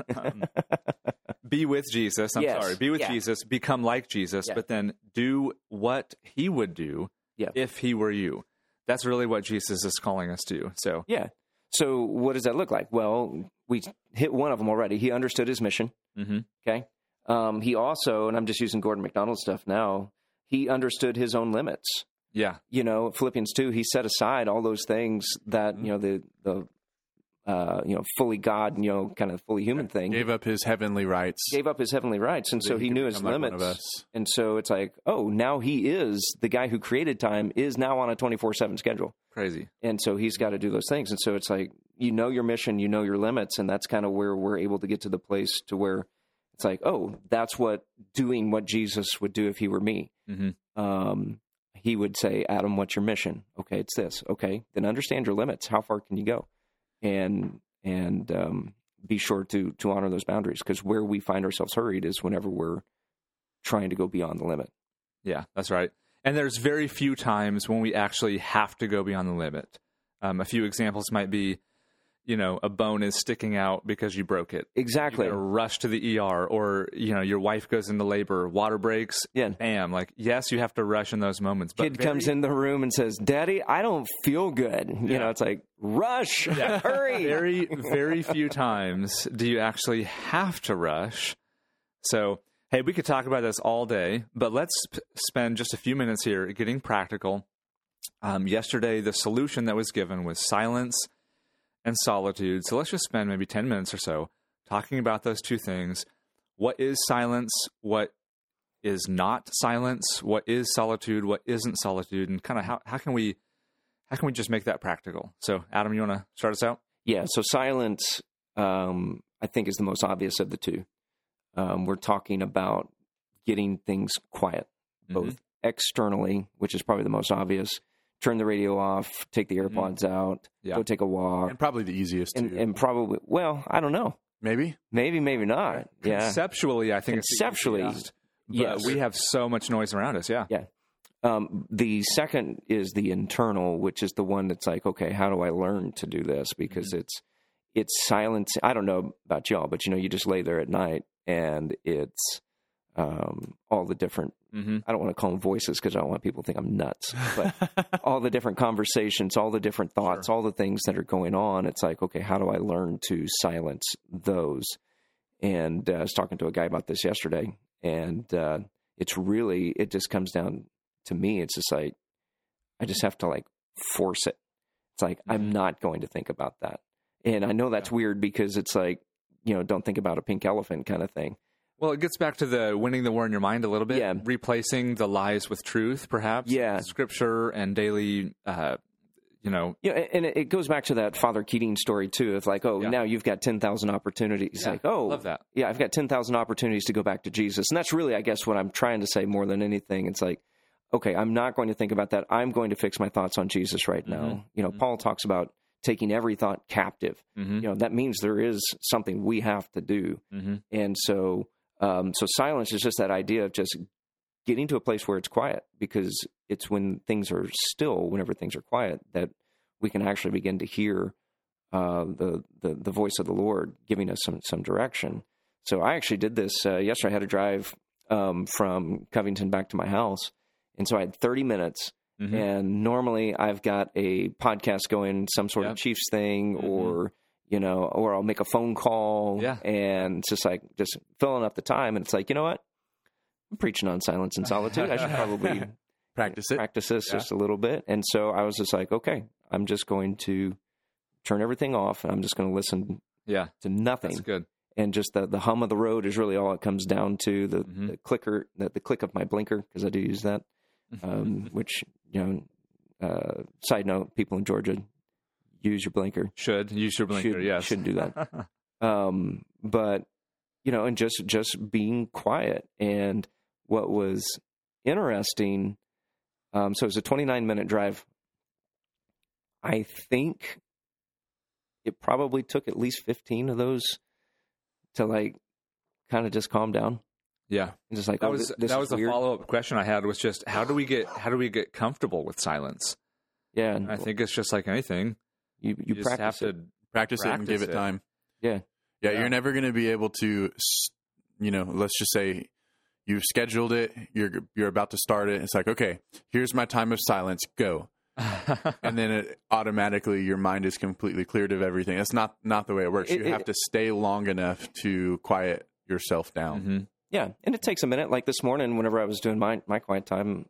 Be with Jesus. Be with Jesus, become like Jesus, but then do what he would do if he were you. That's really what Jesus is calling us to. So So what does that look like? Well, we hit one of them already. He understood his mission. Mm-hmm. Okay. He also, and I'm just using Gordon MacDonald stuff now, he understood his own limits. Yeah. Philippians 2, he set aside all those things that, fully God, kind of fully human thing. Gave up his heavenly rights. And so he knew his limits. And so it's like, now he is the guy who created time is now on a 24/7 schedule. Crazy. And so he's got to do those things. And so it's like, your mission, your limits. And that's kind of where we're able to get to the place to where it's like, that's doing what Jesus would do if he were me. Mm-hmm. He would say, Adam, what's your mission? Okay, it's this. Okay, then understand your limits. How far can you go? And be sure to honor those boundaries, because where we find ourselves hurried is whenever we're trying to go beyond the limit. Yeah, that's right. And there's very few times when we actually have to go beyond the limit. A few examples might be, a bone is sticking out because you broke it. Exactly. You gotta rush to the ER, or, your wife goes into labor, water breaks, bam. Like, yes, you have to rush in those moments. But Kid comes in the room and says, Daddy, I don't feel good. It's like, rush, hurry. Very, very few times do you actually have to rush. So, hey, we could talk about this all day, but let's spend just a few minutes here getting practical. Yesterday, the solution that was given was silence and solitude. So let's just spend maybe 10 minutes or so talking about those two things. What is silence? What is not silence? What is solitude? What isn't solitude? And kind of how can we just make that practical? So, Adam, you want to start us out? Yeah. So silence, I think, is the most obvious of the two. We're talking about getting things quiet, both externally, which is probably the most obvious. Turn the radio off, take the AirPods out, go take a walk. And probably the easiest, too. And probably, I don't know. Maybe, maybe not. Yeah. Conceptually, I think conceptually, it's the easiest, but we have so much noise around us. Yeah. The second is the internal, which is the one that's like, okay, how do I learn to do this? Because it's silence. I don't know about y'all, but you just lay there at night and it's all the different, I don't want to call them voices because I don't want people to think I'm nuts, but all the different conversations, all the different thoughts, all the things that are going on. It's like, okay, how do I learn to silence those? And I was talking to a guy about this yesterday, and it just comes down to me. It's just like, I just have to force it. It's like, I'm not going to think about that. And I know that's weird because it's like, don't think about a pink elephant kind of thing. Well, it gets back to the winning the war in your mind a little bit, replacing the lies with truth, perhaps. Yeah. Scripture and daily, Yeah, and it goes back to that Father Keating story, too. It's like, now you've got 10,000 opportunities. Yeah, like, love that. Yeah, I've got 10,000 opportunities to go back to Jesus. And that's really, I guess, what I'm trying to say more than anything. It's like, okay, I'm not going to think about that. I'm going to fix my thoughts on Jesus right now. Paul talks about taking every thought captive. That means there is something we have to do. And so silence is just that idea of just getting to a place where it's quiet, because it's when things are still, whenever things are quiet, that we can actually begin to hear the voice of the Lord giving us some direction. So I actually did this yesterday. I had to drive from Covington back to my house, and so I had 30 minutes. And normally I've got a podcast going, some sort of Chiefs thing, or I'll make a phone call, and it's just filling up the time. And it's like, you know what? I'm preaching on silence and solitude. I should probably practice this just a little bit. And so I was just like, okay, I'm just going to turn everything off, and I'm just going to listen to nothing. That's good. And just the hum of the road is really all it comes down to. The clicker, the click of my blinker, because I do use that. Which, side note, people in Georgia, use your blinker. Should use your blinker, yes. Should do that. But, and just being quiet. And what was interesting, so it was a 29-minute drive. I think it probably took at least 15 of those to like kind of just calm down. Yeah, and just like that was the weird. follow-up question I had was just how do we get comfortable with silence? Yeah, and I think it's just like anything. You just have to practice it and give it time. Yeah. You're never going to be able to, let's just say you've scheduled it, you're about to start it. It's like, okay, here's my time of silence, go. And then it automatically your mind is completely cleared of everything. That's not the way it works. You have to stay long enough to quiet yourself down. Mm-hmm. Yeah, and it takes a minute. Like this morning, whenever I was doing my quiet time,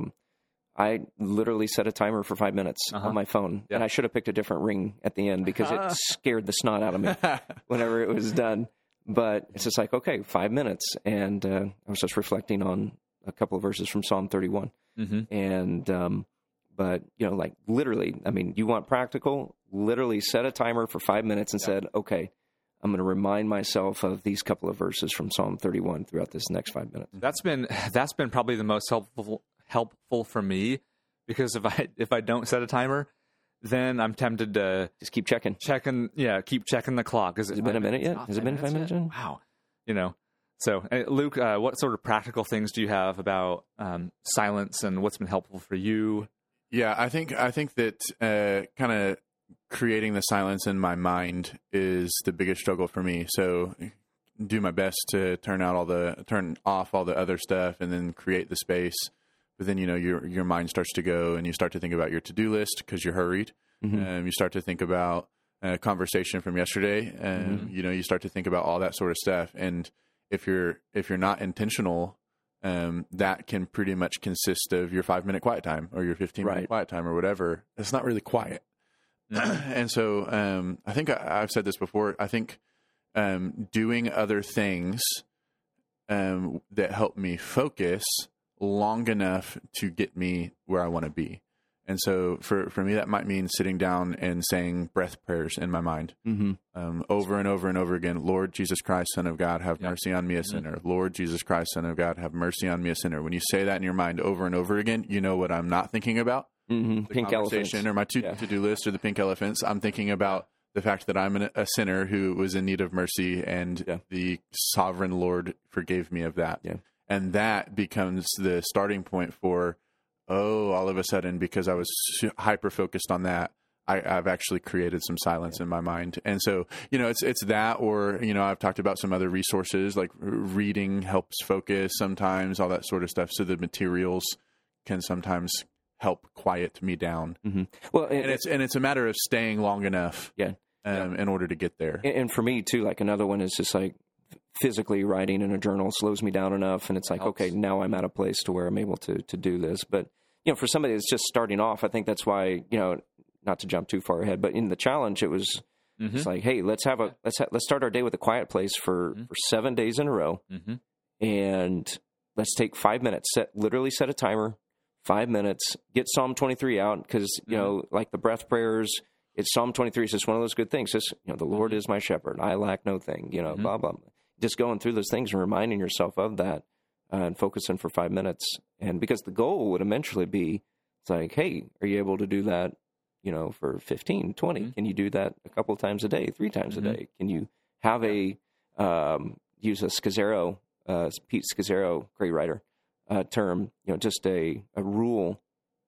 I literally set a timer for 5 minutes on my phone, and I should have picked a different ring at the end because it scared the snot out of me whenever it was done. But it's just like, okay, 5 minutes, and I was just reflecting on a couple of verses from Psalm 31, and but like literally, I mean, you want practical? Literally set a timer for 5 minutes and said, okay, I'm going to remind myself of these couple of verses from Psalm 31 throughout this next 5 minutes. That's been probably the most helpful for me, because if I don't set a timer, then I'm tempted to just keep checking the clock. Has it been a minute yet? Has it been 5 minutes yet? Wow. So Luke, what sort of practical things do you have about silence and what's been helpful for you? Yeah, I think that kind of creating the silence in my mind is the biggest struggle for me. So do my best to turn off all the other stuff and then create the space. But then, your mind starts to go and you start to think about your to-do list because you're hurried. You start to think about a conversation from yesterday and, you start to think about all that sort of stuff. And if you're not intentional, that can pretty much consist of your 5-minute quiet time or your 15-minute quiet time or whatever. It's not really quiet. And so I think I've said this before. I think doing other things that help me focus long enough to get me where I want to be. And so for me, that might mean sitting down and saying breath prayers in my mind over and over and over again. Lord Jesus Christ, Son of God, have mercy on me, a sinner. Lord Jesus Christ, Son of God, have mercy on me, a sinner. When you say that in your mind over and over again, you know what I'm not thinking about? The pink elephants. Or my to-do list or the pink elephants. I'm thinking about the fact that I'm a sinner who was in need of mercy, and the sovereign Lord forgave me of that. Yeah. And that becomes the starting point for, all of a sudden, because I was hyper focused on that, I've actually created some silence in my mind. And so, it's that, or, I've talked about some other resources, like reading helps focus sometimes, all that sort of stuff. So the materials can sometimes help quiet me down. Well, and it's a matter of staying long enough in order to get there. And for me too, like another one is just like physically writing in a journal slows me down enough, and it's like, okay, now I'm at a place to where I'm able to do this. But for somebody that's just starting off, I think that's why, not to jump too far ahead, but in the challenge, it was it's like, hey, let's start our day with a quiet place for 7 days in a row, and let's take 5 minutes. Literally set a timer, 5 minutes. Get Psalm 23 out, because like the breath prayers. It's Psalm 23 is just one of those good things. Just the Lord is my shepherd, I lack no thing. Blah blah. Just going through those things and reminding yourself of that, and focusing for 5 minutes. And because the goal would eventually be, it's like, hey, are you able to do that, for 15, 20? Can you do that a couple of times a day, 3 times a day? Can you have use a Scazzaro, Pete Scazzaro, great writer, term, just a rule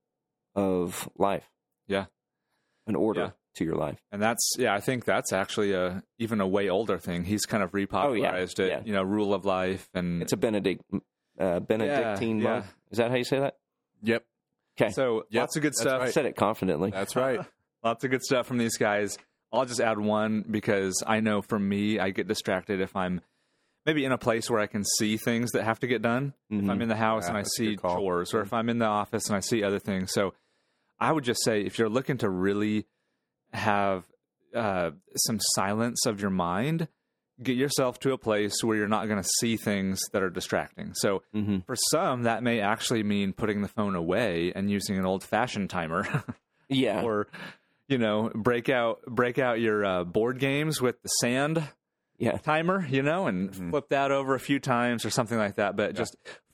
of life. Yeah. An order to your life. And I think that's actually even a way older thing. He's kind of repopularized it, rule of life. And it's a Benedictine monk. Is that how you say that? Yep. Okay. So lots of good stuff. I said it confidently. That's right. Lots of good stuff from these guys. I'll just add one, because I know for me, I get distracted if I'm maybe in a place where I can see things that have to get done. If I'm in the house and I see chores, or if I'm in the office and I see other things. So I would just say, if you're looking to really have some silence of your mind, get yourself to a place where you're not going to see things that are distracting. So for some, that may actually mean putting the phone away and using an old-fashioned timer. Or, break out your board games with the sand timer, and flip that over a few times or something like that. But just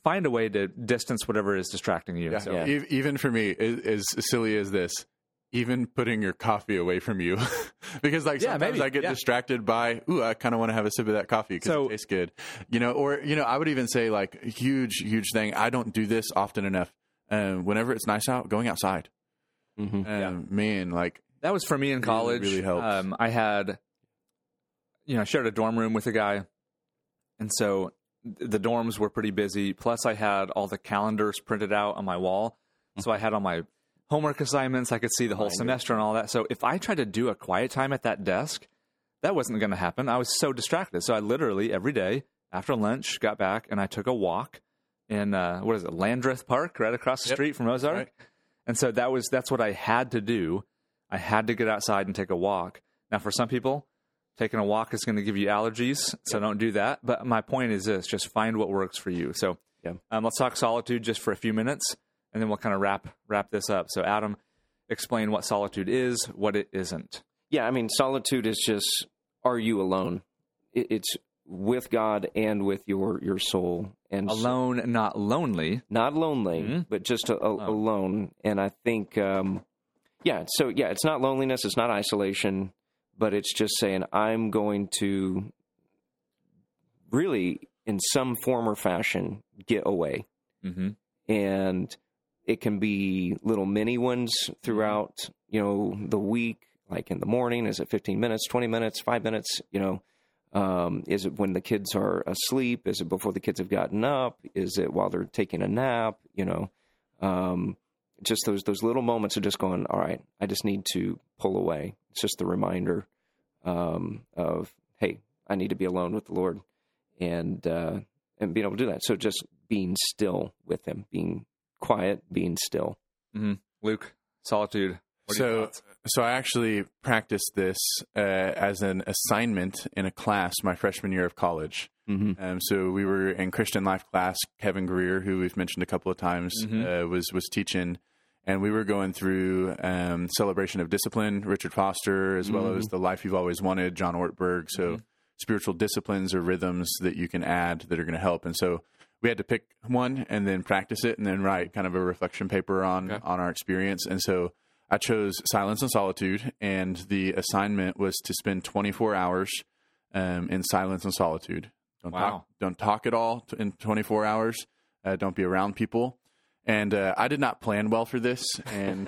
find a way to distance whatever is distracting you. Yeah. So, Yeah. Even for me, as silly as this, even putting your coffee away from you, because like sometimes I get distracted by, I kind of want to have a sip of that coffee because it tastes good, or I would even say like a huge thing. I don't do this often enough. Whenever it's nice out, going outside. Man, like that was for me in college. Really helped. I had, I shared a dorm room with a guy, and so the dorms were pretty busy. Plus, I had all the calendars printed out on my wall, so I had all my homework assignments. I could see the whole semester and all that. So if I tried to do a quiet time at that desk, that wasn't going to happen. I was so distracted. So I literally every day after lunch got back and I took a walk in Landreth Park, right across the street from Ozark. Right. And so that's what I had to do. I had to get outside and take a walk. Now, for some people, taking a walk is going to give you allergies, so don't do that. But my point is this: just find what works for you. So let's talk solitude just for a few minutes. And then we'll kind of wrap this up. So, Adam, explain what solitude is, what it isn't. Yeah, I mean, solitude is just, are you alone? It's with God and with your soul. And alone, not lonely. Not lonely, but just alone. And I think, it's not loneliness, it's not isolation, but it's just saying, I'm going to really, in some form or fashion, get away. Mm-hmm. And it can be little mini ones throughout, the week, like in the morning. Is it 15 minutes, 20 minutes, 5 minutes? Is it when the kids are asleep? Is it before the kids have gotten up? Is it while they're taking a nap? Just those little moments of just going, all right, I just need to pull away. It's just the reminder of, hey, I need to be alone with the Lord and being able to do that. So just being still with Him, being quiet, being still. Mm-hmm. Luke, solitude. So I actually practiced this as an assignment in a class my freshman year of college. Mm-hmm. So we were in Christian life class. Kevin Greer, who we've mentioned a couple of times, was teaching, and we were going through Celebration of Discipline, Richard Foster, as well as The Life You've Always Wanted, John Ortberg. So spiritual disciplines or rhythms that you can add that are going to help. And so we had to pick one and then practice it and then write kind of a reflection paper on our experience. And so I chose Silence and Solitude, and the assignment was to spend 24 hours in silence and solitude. Don't talk at all in 24 hours. Don't be around people. And I did not plan well for this, and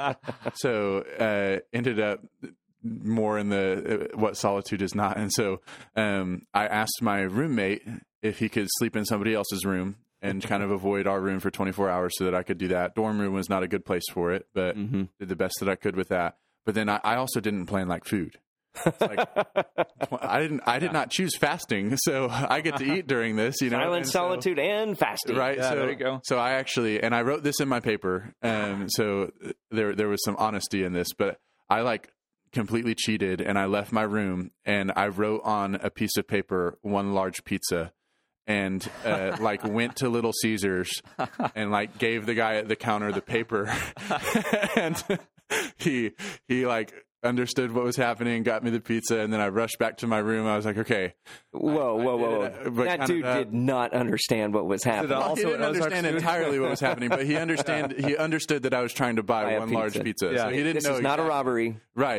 so ended up more in the what solitude is not. And so I asked my roommate if he could sleep in somebody else's room and kind of avoid our room for 24 hours so that I could do that. Dorm room was not a good place for it, but did the best that I could with that. But then I also didn't plan like food. Like, I did not choose fasting, so I get to eat during this, Silence, solitude, and fasting. Right. Yeah, so there you go. So I actually, and I wrote this in my paper. So there was some honesty in this, but I completely cheated, and I left my room and I wrote on a piece of paper 1 large pizza. And went to Little Caesars and gave the guy at the counter the paper, and he understood what was happening, got me the pizza, and then I rushed back to my room. I was like, okay, whoa! That dude did not understand what was happening. He didn't understand entirely what was happening, but he understood that I was trying to buy 1 large pizza. Yeah. So he didn't this know is not a robbery, right?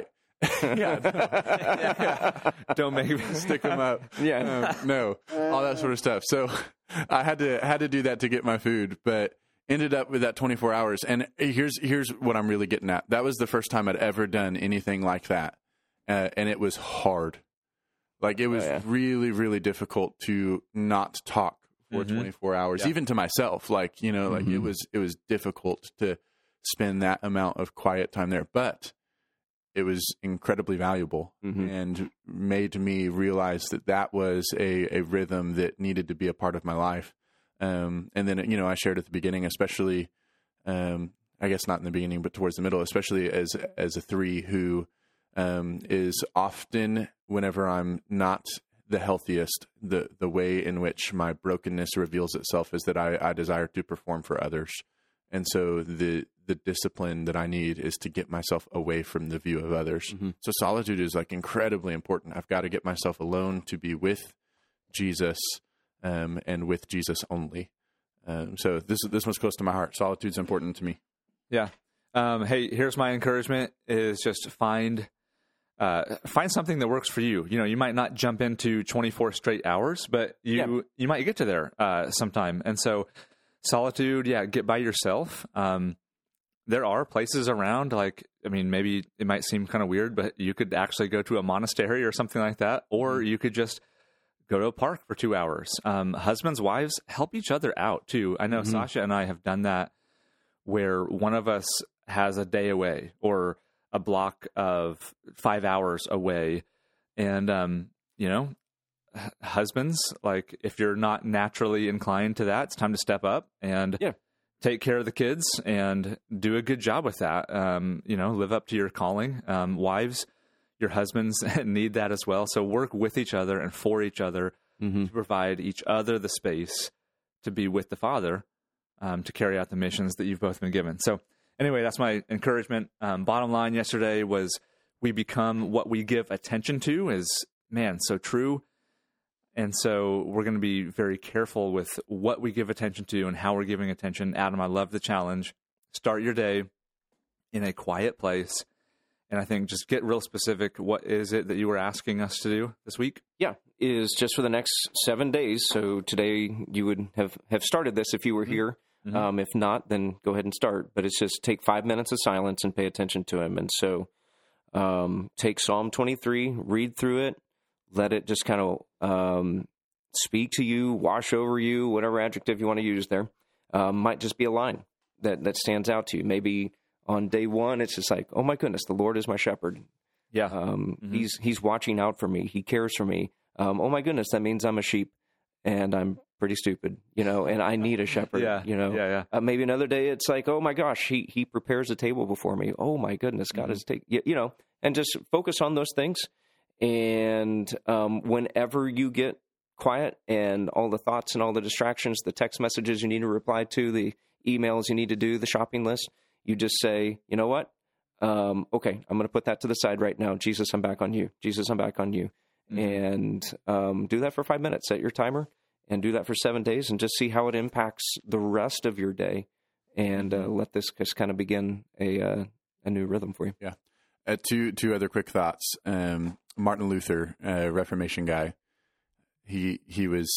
Yeah. Don't make me stick them up. Yeah. No, all that sort of stuff. So I had to do that to get my food, but ended up with that 24 hours. And here's what I'm really getting at. That was the first time I'd ever done anything like that. And it was hard. It was really, really difficult to not talk for 24 hours, even to myself. It was difficult to spend that amount of quiet time there, but it was incredibly valuable and made me realize that was a rhythm that needed to be a part of my life. And then, I shared at the beginning, especially, I guess not in the beginning, but towards the middle, especially as a 3 who is often, whenever I'm not the healthiest, the way in which my brokenness reveals itself is that I desire to perform for others. And so the discipline that I need is to get myself away from the view of others. So solitude is incredibly important. I've got to get myself alone to be with Jesus, and with Jesus only. So this one's close to my heart. Solitude's important to me. Yeah. Hey, here's my encouragement: is just find something that works for you. You know, you might not jump into 24 straight hours, but you might get to there sometime. And so, solitude, get by yourself. There are places around, like, I mean, maybe it might seem kind of weird, but you could actually go to a monastery or something like that, or you could just go to a park for 2 hours. Husbands, wives, help each other out too. I know Sasha and I have done that, where one of us has a day away or a block of 5 hours away. And, husbands, like, if you're not naturally inclined to that, it's time to step up and take care of the kids and do a good job with that. Live up to your calling. Wives, your husbands need that as well. So work with each other and for each other to provide each other the space to be with the Father, to carry out the missions that you've both been given. So anyway, that's my encouragement. Bottom line yesterday was we become what we give attention to is, man, so true. And so we're going to be very careful with what we give attention to and how we're giving attention. Adam, I love the challenge. Start your day in a quiet place. And I think just get real specific. What is it that you were asking us to do this week? Yeah, is just for the next 7 days. So today you would have started this if you were here. If not, then go ahead and start. But it's just take 5 minutes of silence and pay attention to him. And so take Psalm 23, read through it, let it just kind of speak to you, wash over you, whatever adjective you want to use there. Might just be a line that stands out to you. Maybe on day one, it's just like, oh my goodness, the Lord is my shepherd. Yeah. He's watching out for me. He cares for me. Oh my goodness, that means I'm a sheep and I'm pretty stupid, and I need a shepherd, Maybe another day it's like, oh my gosh, he prepares a table before me. Oh my goodness, God is and just focus on those things. And whenever you get quiet and all the thoughts and all the distractions, the text messages you need to reply to, the emails you need to do, the shopping list, you just say, you know what? Okay, I'm going to put that to the side right now. Jesus, I'm back on you. Jesus, I'm back on you. And do that for 5 minutes. Set your timer and do that for 7 days and just see how it impacts the rest of your day. And let this just kind of begin a new rhythm for you. Yeah. Two other quick thoughts. Martin Luther, Reformation guy, he was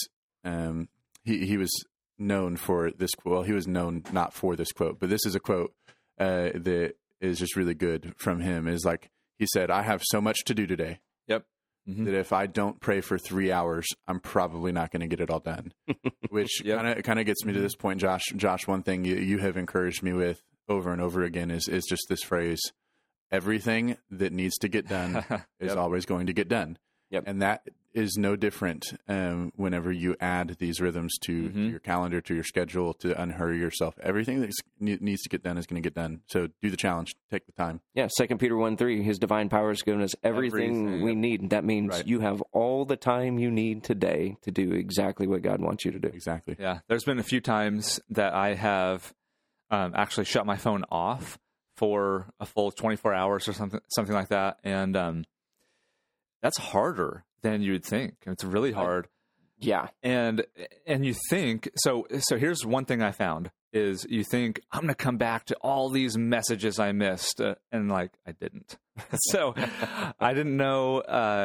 known for this quote. Well, he was known not for this quote, but this is a quote that is just really good from him. Is like, he said, "I have so much to do today. Yep. That if I don't pray for 3 hours, I'm probably not going to get it all done." Which kind of gets me to this point, Josh. Josh, one thing you have encouraged me with over and over again is just this phrase: everything that needs to get done is always going to get done. Yep. And that is no different whenever you add these rhythms to your calendar, to your schedule, to unhurry yourself. Everything that needs to get done is going to get done. So do the challenge. Take the time. Yeah, 2 Peter 1:3, his divine power has given us everything we need. That means you have all the time you need today to do exactly what God wants you to do. Exactly. Yeah, there's been a few times that I have actually shut my phone off for a full 24 hours or something like that. And that's harder than you would think. It's really hard. Yeah. And you think, so here's one thing I found is you think, I'm going to come back to all these messages I missed. And like, I didn't. So I didn't know,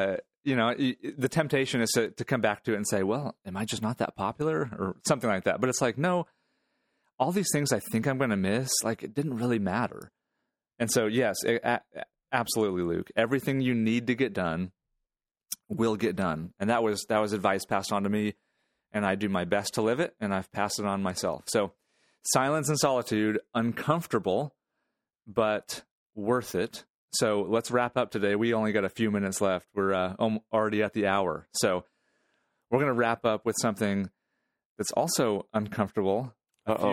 the temptation is to come back to it and say, well, am I just not that popular or something like that? But it's like, no, all these things I think I'm going to miss, like, it didn't really matter. And so, yes, absolutely, Luke. Everything you need to get done will get done. And that was advice passed on to me, and I do my best to live it, and I've passed it on myself. So silence and solitude, uncomfortable, but worth it. So let's wrap up today. We only got a few minutes left. We're already at the hour. So we're going to wrap up with something that's also uncomfortable. A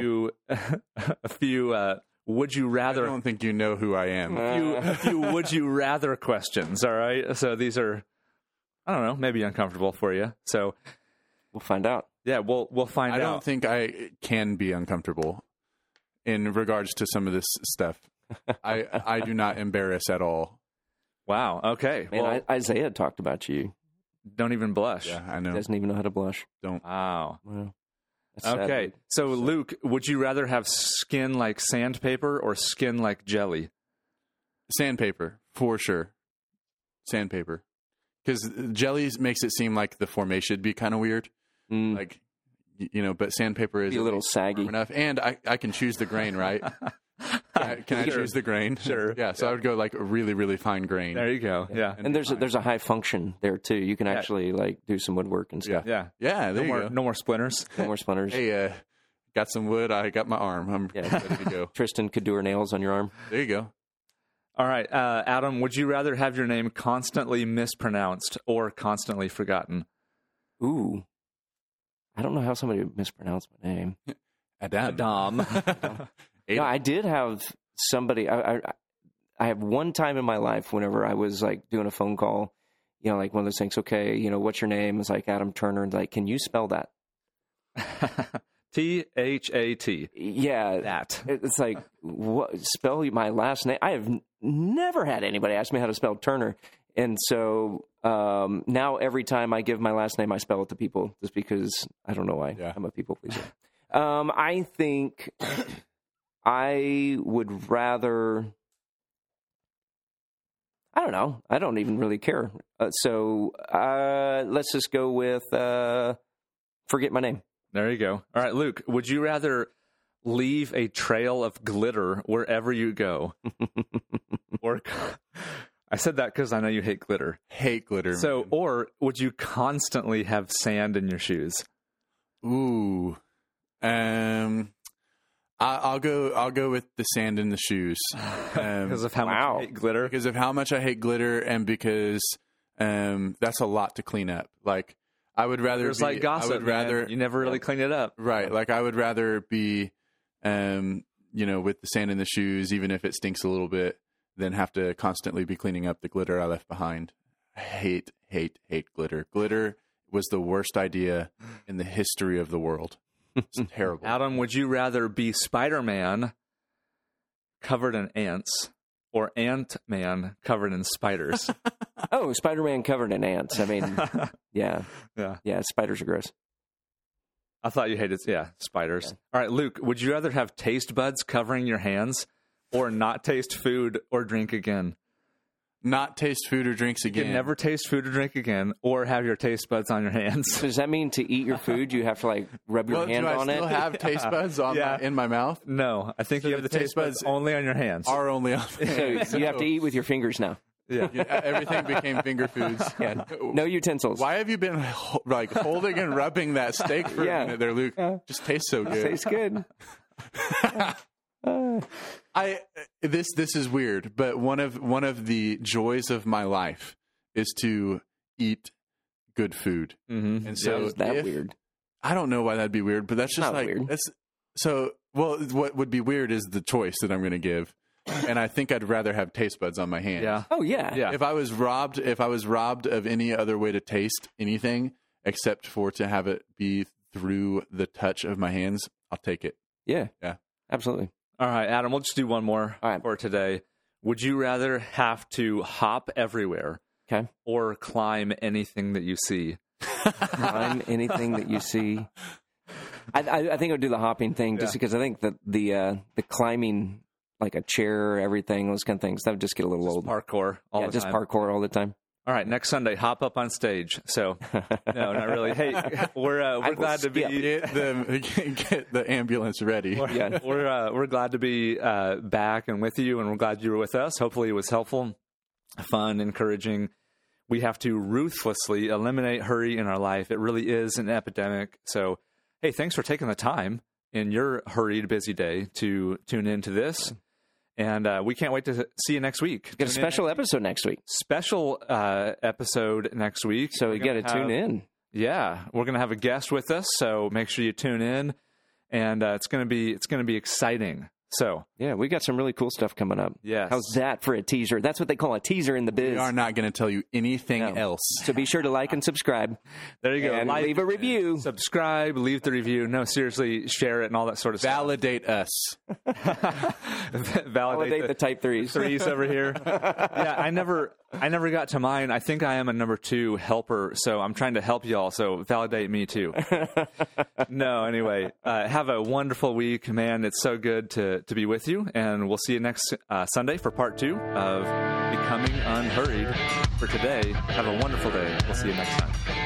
few would you rather... I don't think you know who I am. A few would you rather questions, all right? So these are, I don't know, maybe uncomfortable for you. So we'll find out. Yeah, we'll find out. I don't think I can be uncomfortable in regards to some of this stuff. I do not embarrass at all. Wow, okay. Man, well, Isaiah talked about you. Don't even blush. Yeah, I know. Doesn't even know how to blush. Don't. Wow. Well, Okay. So, Luke, would you rather have skin like sandpaper or skin like jelly? Sandpaper, for sure. Sandpaper. Because jelly makes it seem like the formation would be kind of weird. Like, but sandpaper is be a little saggy enough. And I can choose the grain, right? Can I choose the grain? Sure. Yeah, so I would go like a really, really fine grain. There you go. Yeah. And there's a high function there too. You can actually like do some woodwork and stuff. Yeah. Yeah, there you go. No more splinters. No more splinters. Hey, got some wood. I got my arm. I'm ready to go. Tristan could do her nails on your arm. There you go. All right, Adam, would you rather have your name constantly mispronounced or constantly forgotten? Ooh. I don't know how somebody would mispronounce my name. Adam. No, I did have somebody. I have one time in my life whenever I was like doing a phone call, like one of those things. Okay, what's your name? It's like Adam Turner. And like, can you spell that? T-H-A-T. Yeah, that. It's like, what? Spell my last name. I have never had anybody ask me how to spell Turner, and so now every time I give my last name, I spell it to people just because I don't know why. Yeah. I'm a people pleaser. I think I would rather. I don't know. I don't even really care. So let's just go with forget my name. There you go. All right, Luke, would you rather leave a trail of glitter wherever you go? Or I said that because I know you hate glitter. Hate glitter. So, or would you constantly have sand in your shoes? Ooh. I'll go with the sand in the shoes. Because of how much I hate glitter? Because of how much I hate glitter and because that's a lot to clean up. Like, I would rather There's like gossip, man. You never really clean it up. Right. Like, I would rather be, with the sand in the shoes, even if it stinks a little bit, than have to constantly be cleaning up the glitter I left behind. I hate glitter. Glitter was the worst idea in the history of the world. It's terrible. Adam, would you rather be Spider-Man covered in ants or Ant-Man covered in spiders? Oh, Spider-Man covered in ants. I mean, yeah. Spiders are gross. I thought you hated, spiders. Yeah. All right, Luke, would you rather have taste buds covering your hands or not taste food or drink again? Not taste food or drinks again. You can never taste food or drink again, or have your taste buds on your hands. So does that mean to eat your food, you have to like rub your hand on it? Do I still have taste buds in my mouth? No, I think you have the taste buds only on your hands. Are only on. So you have to eat with your fingers now. Yeah. Everything became finger foods. Yeah. No utensils. Why have you been like holding and rubbing that steak for a minute there, Luke? Just tastes so good. Tastes good. This is weird, but one of the joys of my life is to eat good food. Mm-hmm. And so is that weird? I don't know why that'd be weird, but that's just not like weird. What would be weird is the choice that I'm going to give. And I think I'd rather have taste buds on my hands. Yeah. Oh yeah. If I was robbed of any other way to taste anything except for to have it be through the touch of my hands, I'll take it. Yeah. Yeah. Absolutely. All right, Adam, we'll just do one more for today. Would you rather have to hop everywhere or climb anything that you see? Climb anything that you see. I think I would do the hopping thing just because I think that the climbing, like a chair, everything, those kind of things, that would just get a little old. Parkour all the time. Just parkour all the time. All right, next Sunday, hop up on stage. So, no, not really. Hey, we're glad to be get the ambulance ready. We're glad to be back and with you, and we're glad you were with us. Hopefully, it was helpful, fun, encouraging. We have to ruthlessly eliminate hurry in our life. It really is an epidemic. So, hey, thanks for taking the time in your hurried, busy day to tune into this. And we can't wait to see you next week. Get a special episode next week. Special episode next week. So you got to tune in. Yeah, we're going to have a guest with us, so make sure you tune in. And it's going to be exciting. So yeah, we got some really cool stuff coming up. Yes. How's that for a teaser? That's what they call a teaser in the biz. We are not going to tell you anything else. So be sure to like and subscrib. There you go. And leave a review. Subscribe, leave the review. No, seriously, share it and all that sort of stuff. Validate us. Validate the type threes. Threes over here. Yeah, I never got to mine. I think I am a number 2 helper, so I'm trying to help y'all, so validate me too. No, anyway, have a wonderful week, man. It's so good to be with you, and we'll see you next Sunday for part 2 of Becoming Unhurried. For today, have a wonderful day. We'll see you next time.